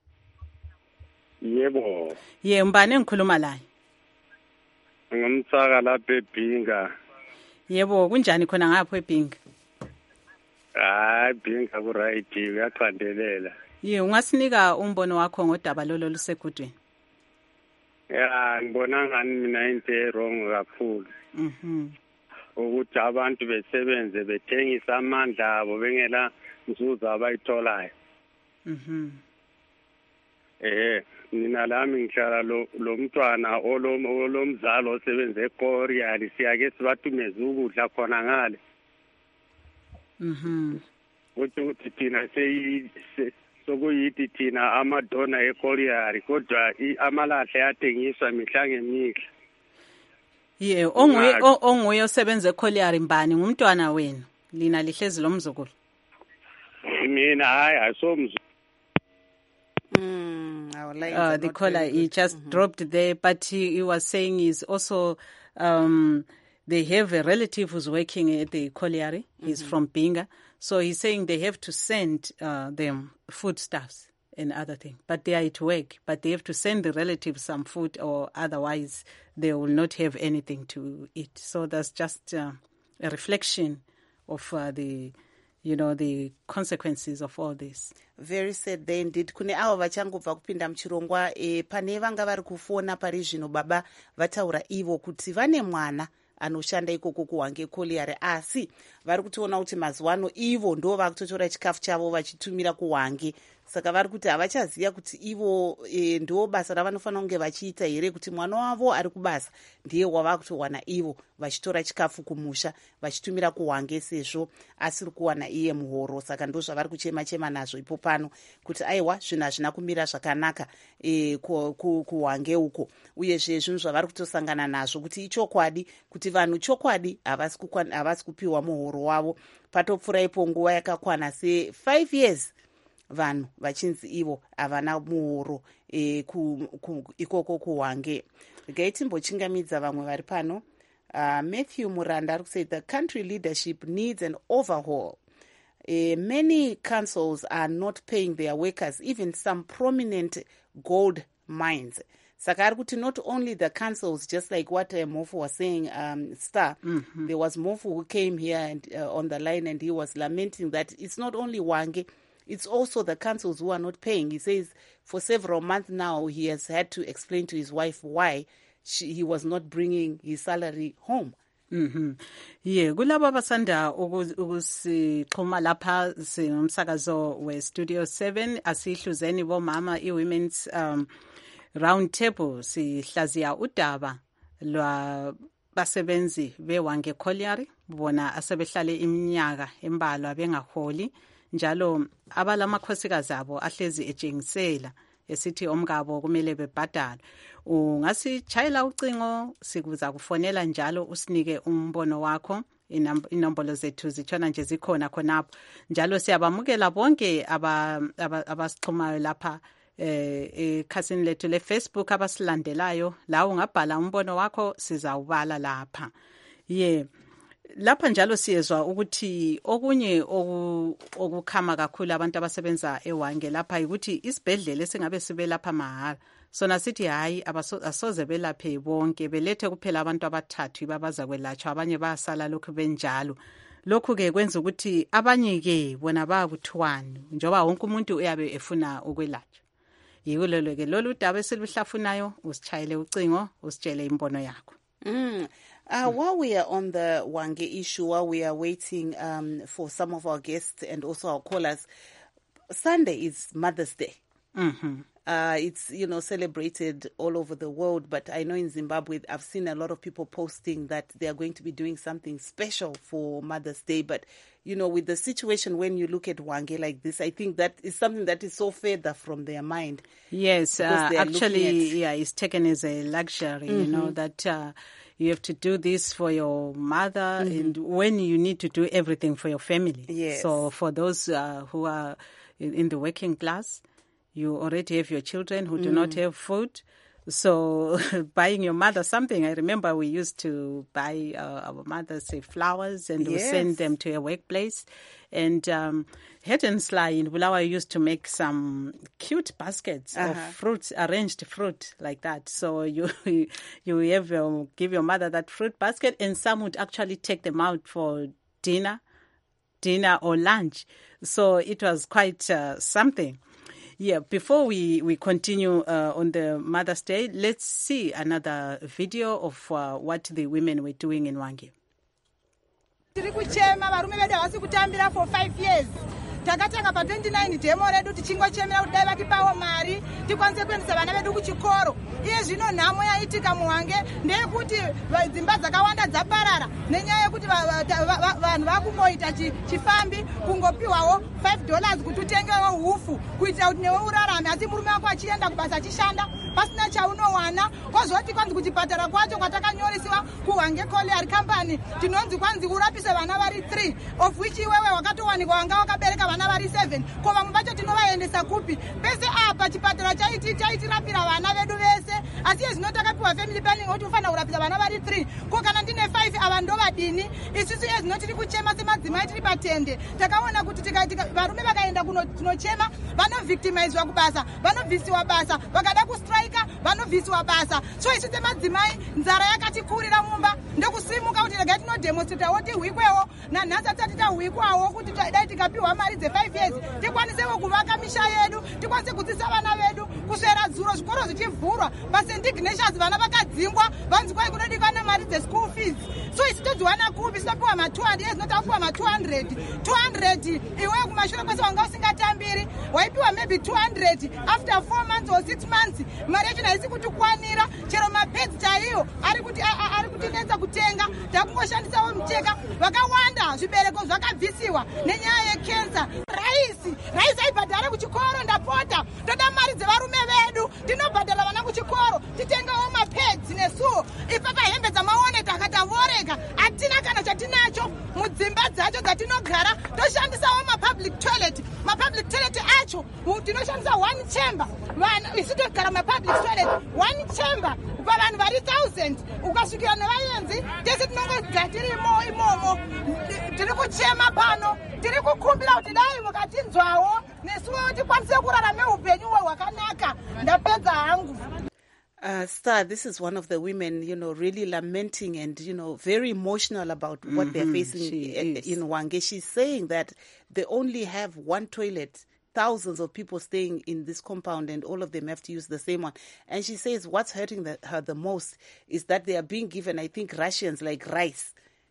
Yebo. Mbani engikhuluma la? Ngumtsaka lapha eBhinga. Yebo, kunjani khona ngapho eBhinga? Hayi, Bhinga ku right uyaqandelela. Ungasinika umbono wakho ngodaba lolo lusegudweni? Ya, ngibona ngani mina into wrong kakhulu. Ukuthi abantu besebenze bethengisa amandla abo bengela nzuzo abayitholayo. Mina lami ngihlala lo mntwana olomzalo osebenze eKorea, siyake sibathumeze ukudla khona ngale. Ukuthi thina sokuyithi thina amadona eKorea, kodwa amalahle athengiswa mihla ngemihla. Onguye osebenza eKorea mbani ngumntwana wenu? Lina lihlezi lo mzukulu? Mina hayi asomzukulu. The caller, he just dropped there, but he was saying is also they have a relative who's working at the colliery. He's from Bhinga. So he's saying they have to send them foodstuffs and other things. But they are at work. But they have to send the relatives some food, or otherwise they will not have anything to eat. So that's just a reflection of the consequences of all this. Very sad there indeed. Kune avo vachangobva kupinda muchirongwa, pane vanga vari kufona pari zvino baba vataura ivo kuti vane mwana anoshanda ikoko kuHwange Colliery, asi vari kutoona kuti mazuwano ivo ndo vakutotora chikafu chavo vachitumira kuHwange. Saka vari kuti havachaziva kuti ivo ndo basa ravanofanira kunge vachiita here, kuti mwana wavo ari kubasa ndiye wava kutowana ivo vachitora chikafu kumusha vachitumira kuHwange, sezvo asiri kuwana iye muhoro. Saka ndo zvavari kuchema nazvo ipo pano kuti aiwa zvinhu hazvina kumira zvakanaka kuHwange uko, uyezve zvinhu zvavari kutosangana nazvo kuti ichokwadi kuti vanhu chokwadi havasi kupiwa muhoro wavo. Patopfuura ipo nguva yakakwana se5 years vanhu vachinzi ivo havana muhoro ikoko kuHwange. Regai timbochingamidza vamwe vari pano. Matthew Muranda ari kusay the country leadership needs an overhaul. Many councils are not paying their workers, even some prominent gold mines. Saka ari kuti not only the councils, just like what Mofu was saying, Star, there was Mofu who came here and on the line, and he was lamenting that it's not only Hwange, it's also the councils who are not paying. He says for several months now he has had to explain to his wife why he was not bringing his salary home. Kulabo abasanda ukusixhuma lapha singumsakazo we Studio 7 asihluzeni bomama iwomen's round table sihlaziya udaba lwabasebenzi beWange Colliery bona asebehlale iminyaka embalwa bengaholi njalo abalamakhosikazi abo ahlezi etshengisela esithi omkabo kumele bebhadale. Ungasitshayela ucingo sikuza kufonela njalo usinike umbono wakho. Inombolo zethu zitshona nje zikhona khonapho njalo siyabamukela bonke abasixhumayo lapha ekhasini lethu le-Facebook abasilandelayo. La ungabhala umbono wakho sizawubala lapha. Lapha njalo siyezwa ukuthi okunye okukhama kakhulu abantu abasebenza eWange lapha ukuthi isibhedlela esingabe sibe lapha mahhala sona sithi hayi asoze belaphe bonke, belethe kuphela abantu abathathu babaza kwelatshwa, abanye bayasala lokhu benjalo. Lokhu-ke kwenza ukuthi abanye-ke bona bakuthwani njengoba wonke umuntu uyabe efuna ukwelatshwa. Yiko lolo-ke lolu daba esiluhlafunayo, usitshayele ucingo usitshele imbono yakho. While we are on the Wange issue, while we are waiting for some of our guests and also our callers, Sunday is Mother's Day. It's, celebrated all over the world, but I know in Zimbabwe, I've seen a lot of people posting that they are going to be doing something special for Mother's Day. But, with the situation, when you look at Wange like this, I think that is something that is so further from their mind. Yes, actually, it's taken as a luxury, that you have to do this for your mother and when you need to do everything for your family. Yes. So for those who are in the working class, you already have your children who do not have food. So buying your mother something, I remember we used to buy our mothers flowers and we send them to a workplace. And Sly in Bulawayo used to make some cute baskets of fruits, arranged fruit like that. So you have give your mother that fruit basket, and some would actually take them out for dinner or lunch. So it was quite something. Yeah, before we continue on the Mother's Day, let's see another video of what the women were doing in Wange. Tiri kuchema varume vedu havasi kutambira for 5 years. Takatanga pa 29 demo redu tichingochemera kuti dai vatipawo mari tikwanise kuendesa vana vedu kuchikoro. Iye zvino nhamo yaitika muWange ndeyekuti dzimba dzakawanda dzaparara nenyaya yekuti vanhu vakungoita chifambi kungopiwawo $5 kuti utengewo hufu kuitira kuti newe urarame, asi murume wako achienda kubasa achishanda pasina chaunowana. Kozoti kwanzi kuchipatara kwacho kwatakanyoresiwa kuWange Colliery Company tinonzi kwanzi urapise vana vari 3 of which iwewe wakatowanikwa wanga wakabereka vana vari 7. Ko vamwe vacho tinovaendesa kupi? Pese apa chipatara chaitirapira vana vedu vese, asi zvino takapiwa family planning kuti ufanira kurapisa vana vari 3. Ko kana ndine 5 ava ndovadini? Isusu iye zvino tiri kuchema semadzimai tiri patende. Takaona kuti varume vakaenda kunochema vanovictimizwa kubasa, vanovhisiwa basa, vakada kustrika vanovhisiwa basa. So isu semadzimai nzara yakatikurira mumba ndokusimuka kuti regai tinodemonstrata woti hwikwewo nanhasi atisati tahwikwawo kuti dai tikapiwa mari dze5 years tikwanisewo kuvaka misha yedu, tikwanise kudzidzisa vana vedu kuswera dzuro zvikoro zvichivhurwa paSt Ignatius vana vakadzingwa vanzi kwai kunodikana mari dzeschool fees. So isu todziwana kupi? Sinopiwa ma200 years notakupiwa ma200 iwewe kumashure kwese wanga usingatambiri waipiwa maybe 200 after 4 months or 6 months mari yacho haisi kutikwanira. Chero mapads chaiyo ari kutinetsa kutenga, takungoshandisawo micheka vakawanda, zvibereko zvakabvisiwa nenyaya yekensa. Raisi aibhadhare kuchikoro, ndapota toda mari dzevarume vedu, tinobhadhara vana kuchikoro, titengewo mapads nesuwo. Ipapa hembe dzamaoneta akatavoreka, hatina kana chatinacho mudzimba dzacho dzatinogara. Toshandisawo mapublic toilet acho tinoshandisa 1 chamber. Isu togara mapublic toilet 1 chamber pavanhu vari 1000. Ukasvikira nevaenzi tese tinongogara tiri imomo. Tiri kuchema pano, tiri kukumbira kuti dai mukatinzwawo nesuwo tikwanise kurarama upenyu hwakanaka. Ndapedza hangu. Star, this is one of the women, really lamenting and, very emotional about what they're facing in Wange. She's saying that they only have 1 toilet, thousands of people staying in this compound, and all of them have to use the same one. And she says what's hurting her the most is that they are being given, I think, rations like rice.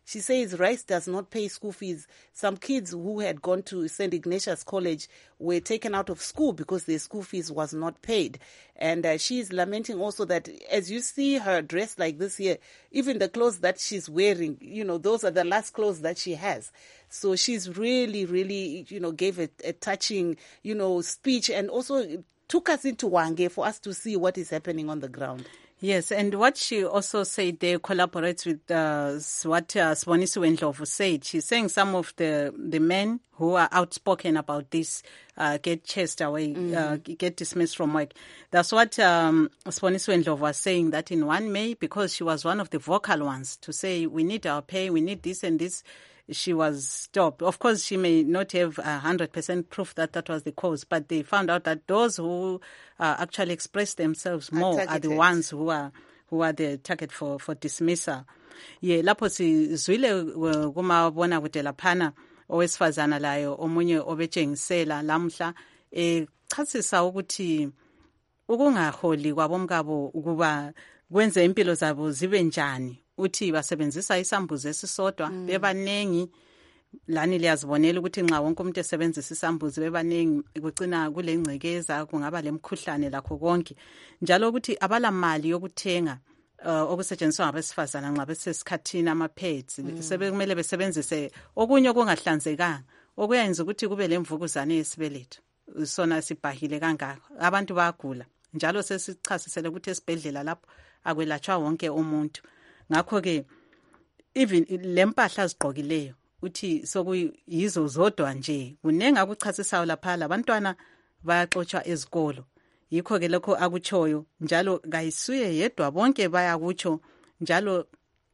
She says Rice does not pay school fees. Some kids who had gone to St. Ignatius College were taken out of school because their school fees was not paid. And she's lamenting also that as you see her dressed like this here, even the clothes that she's wearing, those are the last clothes that she has. So she's really, really, gave a touching, speech, and also took us into Hwange for us to see what is happening on the ground. Yes, and what she also said, they collaborate with what Sibonisiwe Ndlovu said. She's saying some of the men who are outspoken about this get chased away, get dismissed from work. That's what Sibonisiwe Ndlovu was saying, that in 1 May, because she was one of the vocal ones to say, we need our pay, we need this and this, she was stopped. Of course, she may not have 100% proof that was the cause, but they found out that those who actually express themselves more are the ones who are the target for dismissal. Yeah, lapho sizwile kumabona kude laphana owesifazana layo omunye obetshengisela lamhla echasisa ukuthi ukungaholi kwabomkabo ukuba kwenze impilo zabo zibe njani. Uthi basebenzisa isambuzi esisodwa bebanengi lani liyazibonela ukuthi nxa wonke umuntu esebenzisa isambuzi bebanengi kucina kulengcekeza kungaba lemkhuhlane lakho konke njalo ukuthi abala mali yokuthenga okusetshenziswa ngabesifazana nxa besesikhathini ama-pads sebekumele besebenzise okunye okungahlanzekanga okuyenza ukuthi kube lemvukuzane yesibeletho sona sibhahile kangaka abantu bayagula njalo sesichasisele ukuthi esibhedlela lapho akwelatshwa wonke umuntu. Ngakho-ke even lempahla azigqokileyo uthi sokuyizo zodwa nje kunengi akuchasisayo lapha labantwana bayaxotshwa ezikolo. Yikho-ke lokho akutshoyo njalo kayisuye yedwa bonke bayakutsho njalo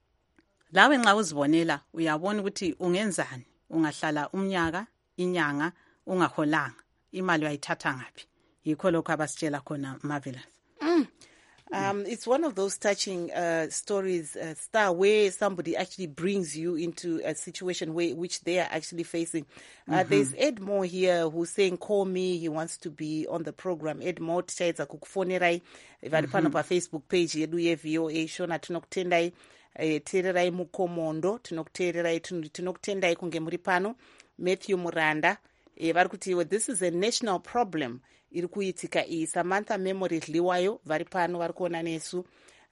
lawe nxa uzibonela uyabona ukuthi ungenzani ungahlala umnyaka inyanga ungaholanga imali uyayithatha ngaphi. Yikho lokho abasitshela khona Marvelous. It's one of those touching stories, Star, where somebody actually brings you into a situation which they are actually facing. There's Ed Moore here who's saying, call me. He wants to be on the program. Ed Moore, chaitsa kukufonerai. Vari pano pa Facebook page yedu ye-VOA shona tinokutendai tererai mukomondo tinokutendai kunge muri pano. Matthew Muranda vari kuti this is a national problem. Iri kuitika Samantha Memory Liwayo vari pano vari kuona nesu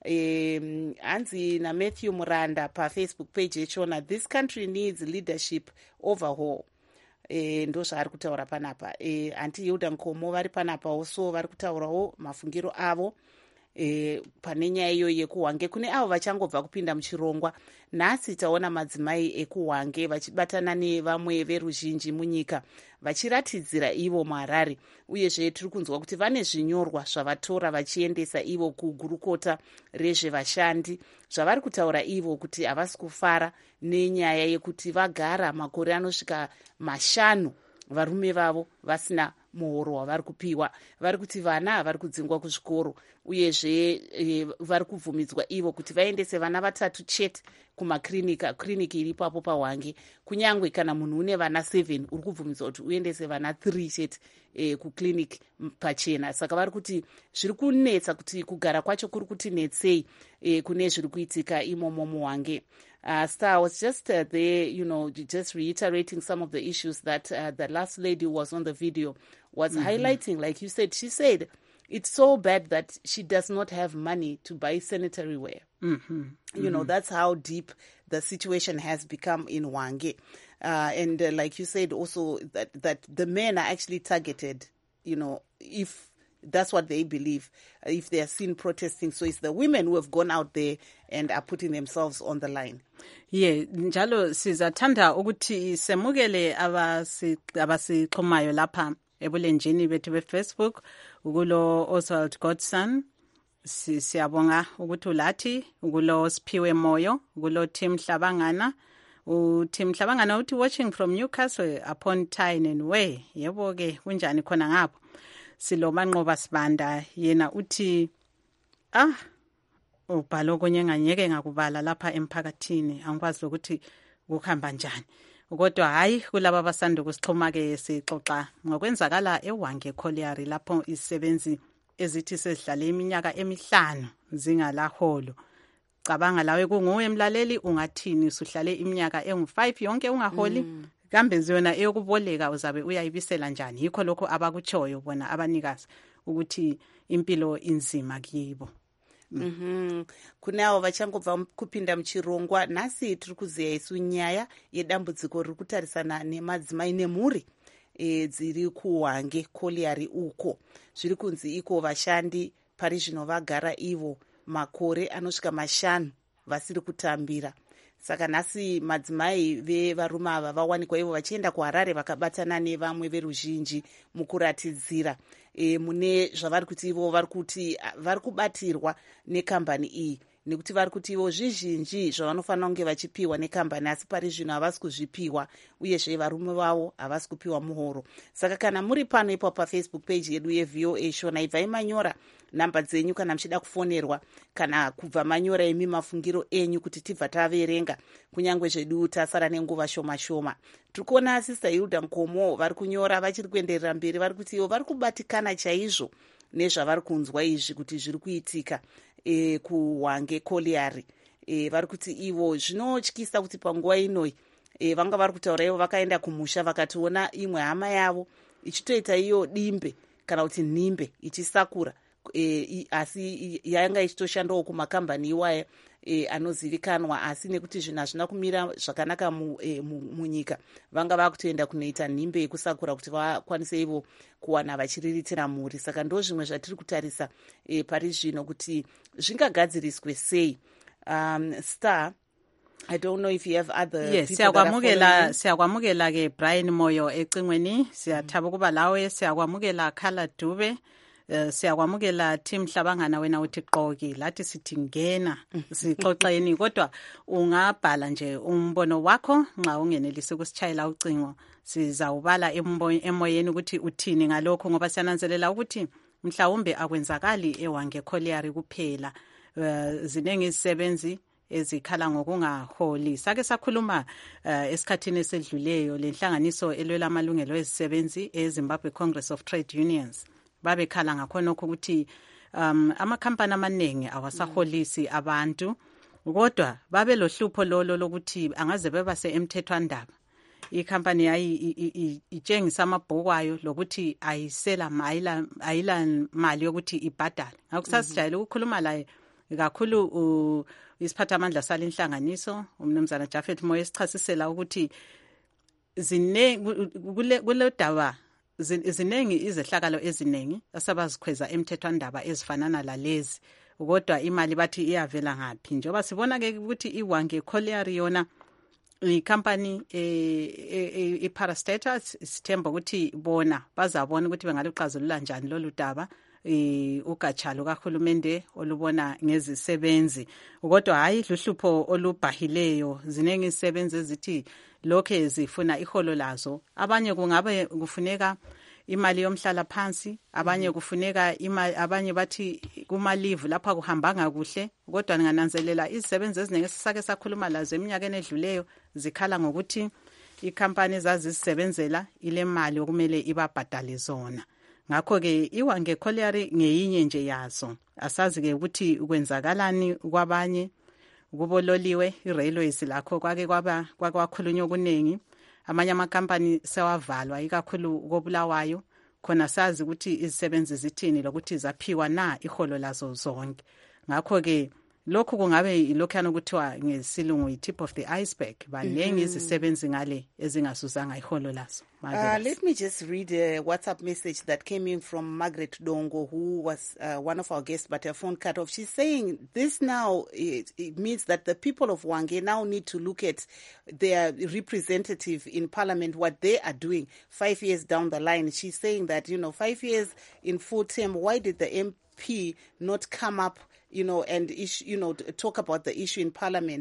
hanzi na Matthew Muranda pa Facebook page yechona this country needs leadership overhaul ndo zvaari kutaura panapa. Anti Hilda Nkomo vari panapa also vari kutaurawo mafungiro avo pane nyaya iyo yekuhwange kune avo vachangobva kupinda muchirongwa. Nhasi taona madzimai ekuhwange vachibatana nevamwe veruzhinji munyika vachiratidzira ivo muHarare, uyezve tiri kunzwa kuti vane zvinyorwa zvavatora vachiendesa ivo kugurukota rezvevashandi zvavari kutaura ivo kuti havasi kufara nenyaya yekuti vagara makore anosvika 5 varume vavo vasina muhoro wavari kupiwa. Vari kuti vana havari kudzingwa kuzvikoro, uyezve vari kubvumidzwa ivo kuti vaendese vana 3 chete kumakliniki iri papo paHwange. Kunyangwe kana munhu une vana 7 uri kubvumidzwa kuti uendese vana 3 chete kukliniki pachena. Saka vari kuti zviri kunetsa kuti kugara kwacho kuri kuti netsei kune zviri kuitika imomo muHwange. Star was just there, just reiterating some of the issues that the last lady who was on the video was highlighting. Like you said, she said it's so bad that she does not have money to buy sanitary wear. That's how deep the situation has become in Hwange. And like you said also that the men are actually targeted, if that's what they believe, if they are seen protesting. So it's the women who have gone out there and are putting themselves on the line. Yeah, njalo sizathanda ukuthi semukele abasixhumayo lapha ebulenjini bethu beFacebook ukulo Oswald Godson siyabonga ukuthi ulathi ukulo Siphiwe Moyo ukulo Tim Hlabangana uthi watching from Newcastle upon Tyne and Way. Yebo ke kunjani khona ngapho. Silo Manqoba Sibanda yena uthi ubhalo konye nganyeke ngakubala lapha emphakathini angikwazi ukuthi kuhamba njani. Kodwa hayi kulaba abasanda kusixhuma ke sixoxa ngokwenzakala eHwange Colliery lapho isebenzi ezithi sesidlala iminyaka 5 zingalaholo. cabanga lawe kunguwe mlaleli ungathini usuhlale iminyaka engu5 yonke ungaholi kambe zona eyokuboleka uzabe uyayibisela njani yikho lokho abakuchoyo bona abanikazi ukuthi impilo inzima kibo. Kunawo vachangobva kupinda muchirongwa nhasi tiri kuziya isu nyaya yedambudziko riri kutarisana nemadzimai nemhuri dziri kuHwange Colliery uko. Zviri kunzi iko vashandi pari zvino vagara ivo makore anosvika 5 vasiri kutambira. Saka nhasi madzimai vevarume ava vawanikwa ivo vachienda kuHarare vakabatana nevamwe veruzhinji mukuratidzira mune zvavari kuti ivo vari kuti vari kubatirwa nekambani iyi, nekuti vari kuti ivo zvizhinji zvavanofanira kunge vachipiwa nekambani asi pari zvino havasi kuzvipiwa, uyezve varume vavo havasi kupiwa muhoro. Saka kana muri pano ipo pafacebook page yedu yeVOA Shona, ibvai manyora nhamba dzenyu kana muchida kufonerwa, kana kubva manyora emi mafungiro enyu kuti tibva taverenga, kunyange zvedu tasara nenguva shoma shoma. Tiri kuona Sister Hilda Nkomo vari kunyora vachiri kuenderera mberi, vari kuti ivo vari kubatikana chaizvo nezvavari kunzwa izvi kuti zviri kuitika kuHwange Colliery. Vari kuti ivo zvinotyisa kuti panguva inoi vanga vari kutaura ivo vakaenda kumusha vakationa imwe hama yavo ichitoita iyo dimbe kana kuti nhimbe ichisakura, asi yanga ichitoshandawo kumakambani iwaya anozivikanwa, asi nekuti zvinhu hazvina kumira zvakanaka munyika vanga vakutoenda kunoita nhimbe yekusakura kuti vakwanise ivo kuwana vachiriritira mhuri. Saka ndo zvimwe zvatiri kutarisa pari zvino kuti zvingagadziriswe sei. Star, I don't know if you have other yes, siyakwamukela ke Brian Moyo ecingweni, siyathaba kuba lawe, siyakwamukela Khala Dube, siyakwamukela Tim Hlabangana wena uthi qoki lathi sithi ngena sixoxeni, kodwa ungabhala nje umbono wakho nxa ungenelise ukusichayela ucingo, sizawubala emoyeni ukuthi uthini ngalokho, ngoba siyananzelela ukuthi mhlawumbe akwenzakali eHwange Colliery kuphela. Zinengi izisebenzi ezikhala ngokungaholi. Sake sakhuluma esikhathini esedluleyo lenhlanganiso elwela amalungelo ezisebenzi eZimbabwe Congress of Trade Unions babekhala ngakhonokho ukuthi amakhampani amaningi awasaholisi abantu, kodwa babe lohlupho lolo lokuthi angaze bebase emthethwandaba. Ikhampani yayi itshengisa amabhuku ayo lokuthi ayisela ayila mali yokuthi ibhadale. Ngakho sasijayele ukukhuluma laye kakhulu isiphathamandla sale inhlanganiso umnumzana Jafet Moyo sichasisela ukuthi kule daba zinengi izehlakalo ezinengi asabazikhweza emthethwandaba ezifanana lalezi, kodwa imali bathi iyavela ngaphi. Njengoba sibona ke ukuthi iHwange Colliery yona ikhampani i-parastatus, sithemba ukuthi bona bazabona ukuthi bengaluxazulula njani lolu daba ugatsha lukahulumende olubona ngezisebenzi, kodwa hayi luhlupho olubhahileyo. Zinengi izisebenzi ezithi lokhe zifuna iholo lazo, abanye kungabe kufuneka imali yomhlala phansi, abanye kufuneka imali, abanye bathi kuma leave lapha kuhambanga kuhle, kodwa nginanzelela izisebenzi eziningi sisake sakhuluma lazo eminyakeni edluleyo zikhala ngokuthi ikhampani ezazisebenzela ile mali okumele ibabhadale zona. Ngakho ke iHwange Colliery ngeyinye nje yazo. Asazi ke ukuthi ukwenzakalani kwabanye kubololiwe i-railways lakho kwake kwakhulunywa okuningi, amanye amakampani sewavalwa ikakhulu koBulawayo, khona sazi ukuthi izisebenzi zithini lokuthi zaphiwa na iholo lazo zonke. Ngakho ke lokhu kungabe ilokhana ukuthiwa ngesilungu i-tip of the iceberg, banengi izisebenzi ngale ezingasuzanga iholo lazo. Let me just read a WhatsApp message that came in from Margaret Dongo, who was one of our guests, but her phone cut off. She's saying this now, it means that the people of Hwange now need to look at their representative in parliament, what they are doing 5 years down the line. She's saying that, 5 years in full term, why did the MP not come up and talk about the issue in parliament?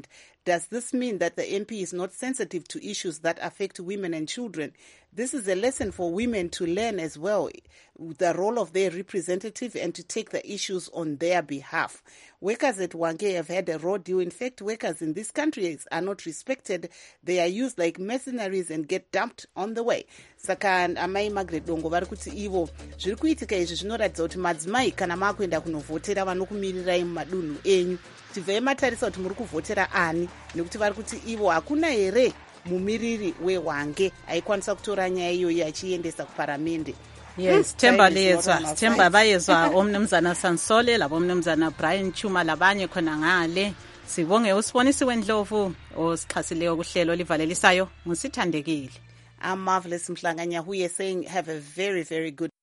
Does this mean that the MP is not sensitive to issues that affect women and children? This is a lesson for women to learn as well, the role of their representative and to take the issues on their behalf. Workers at Hwange have had a raw deal. In fact, workers in these countries are not respected. They are used like mercenaries and get dumped on the way. Saka amai Margaret Dongo vari kuti ivo zviri kuitika izvi zvinoratidza kuti madzimai kana makuenda kunovhotera vanokumirirai mumadunhu enyu tibvei matarisa kuti muri kuvhotera ani, nekuti vari kuti ivo hakuna here mumiriri weHwange aikwanisa kutora nyaya iyoyi achiendesa kuparamende. Yes, Themba bayezwa omnumzana Sansole labo omnumzana Brian Chuma labanye khona ngale. Sibonge usibonisiwe Ndlovu osixhasileyo kuhlelo livalelisayo ngusithandekile. I'm Marvelous Mhlanganya, who is saying have a very, very good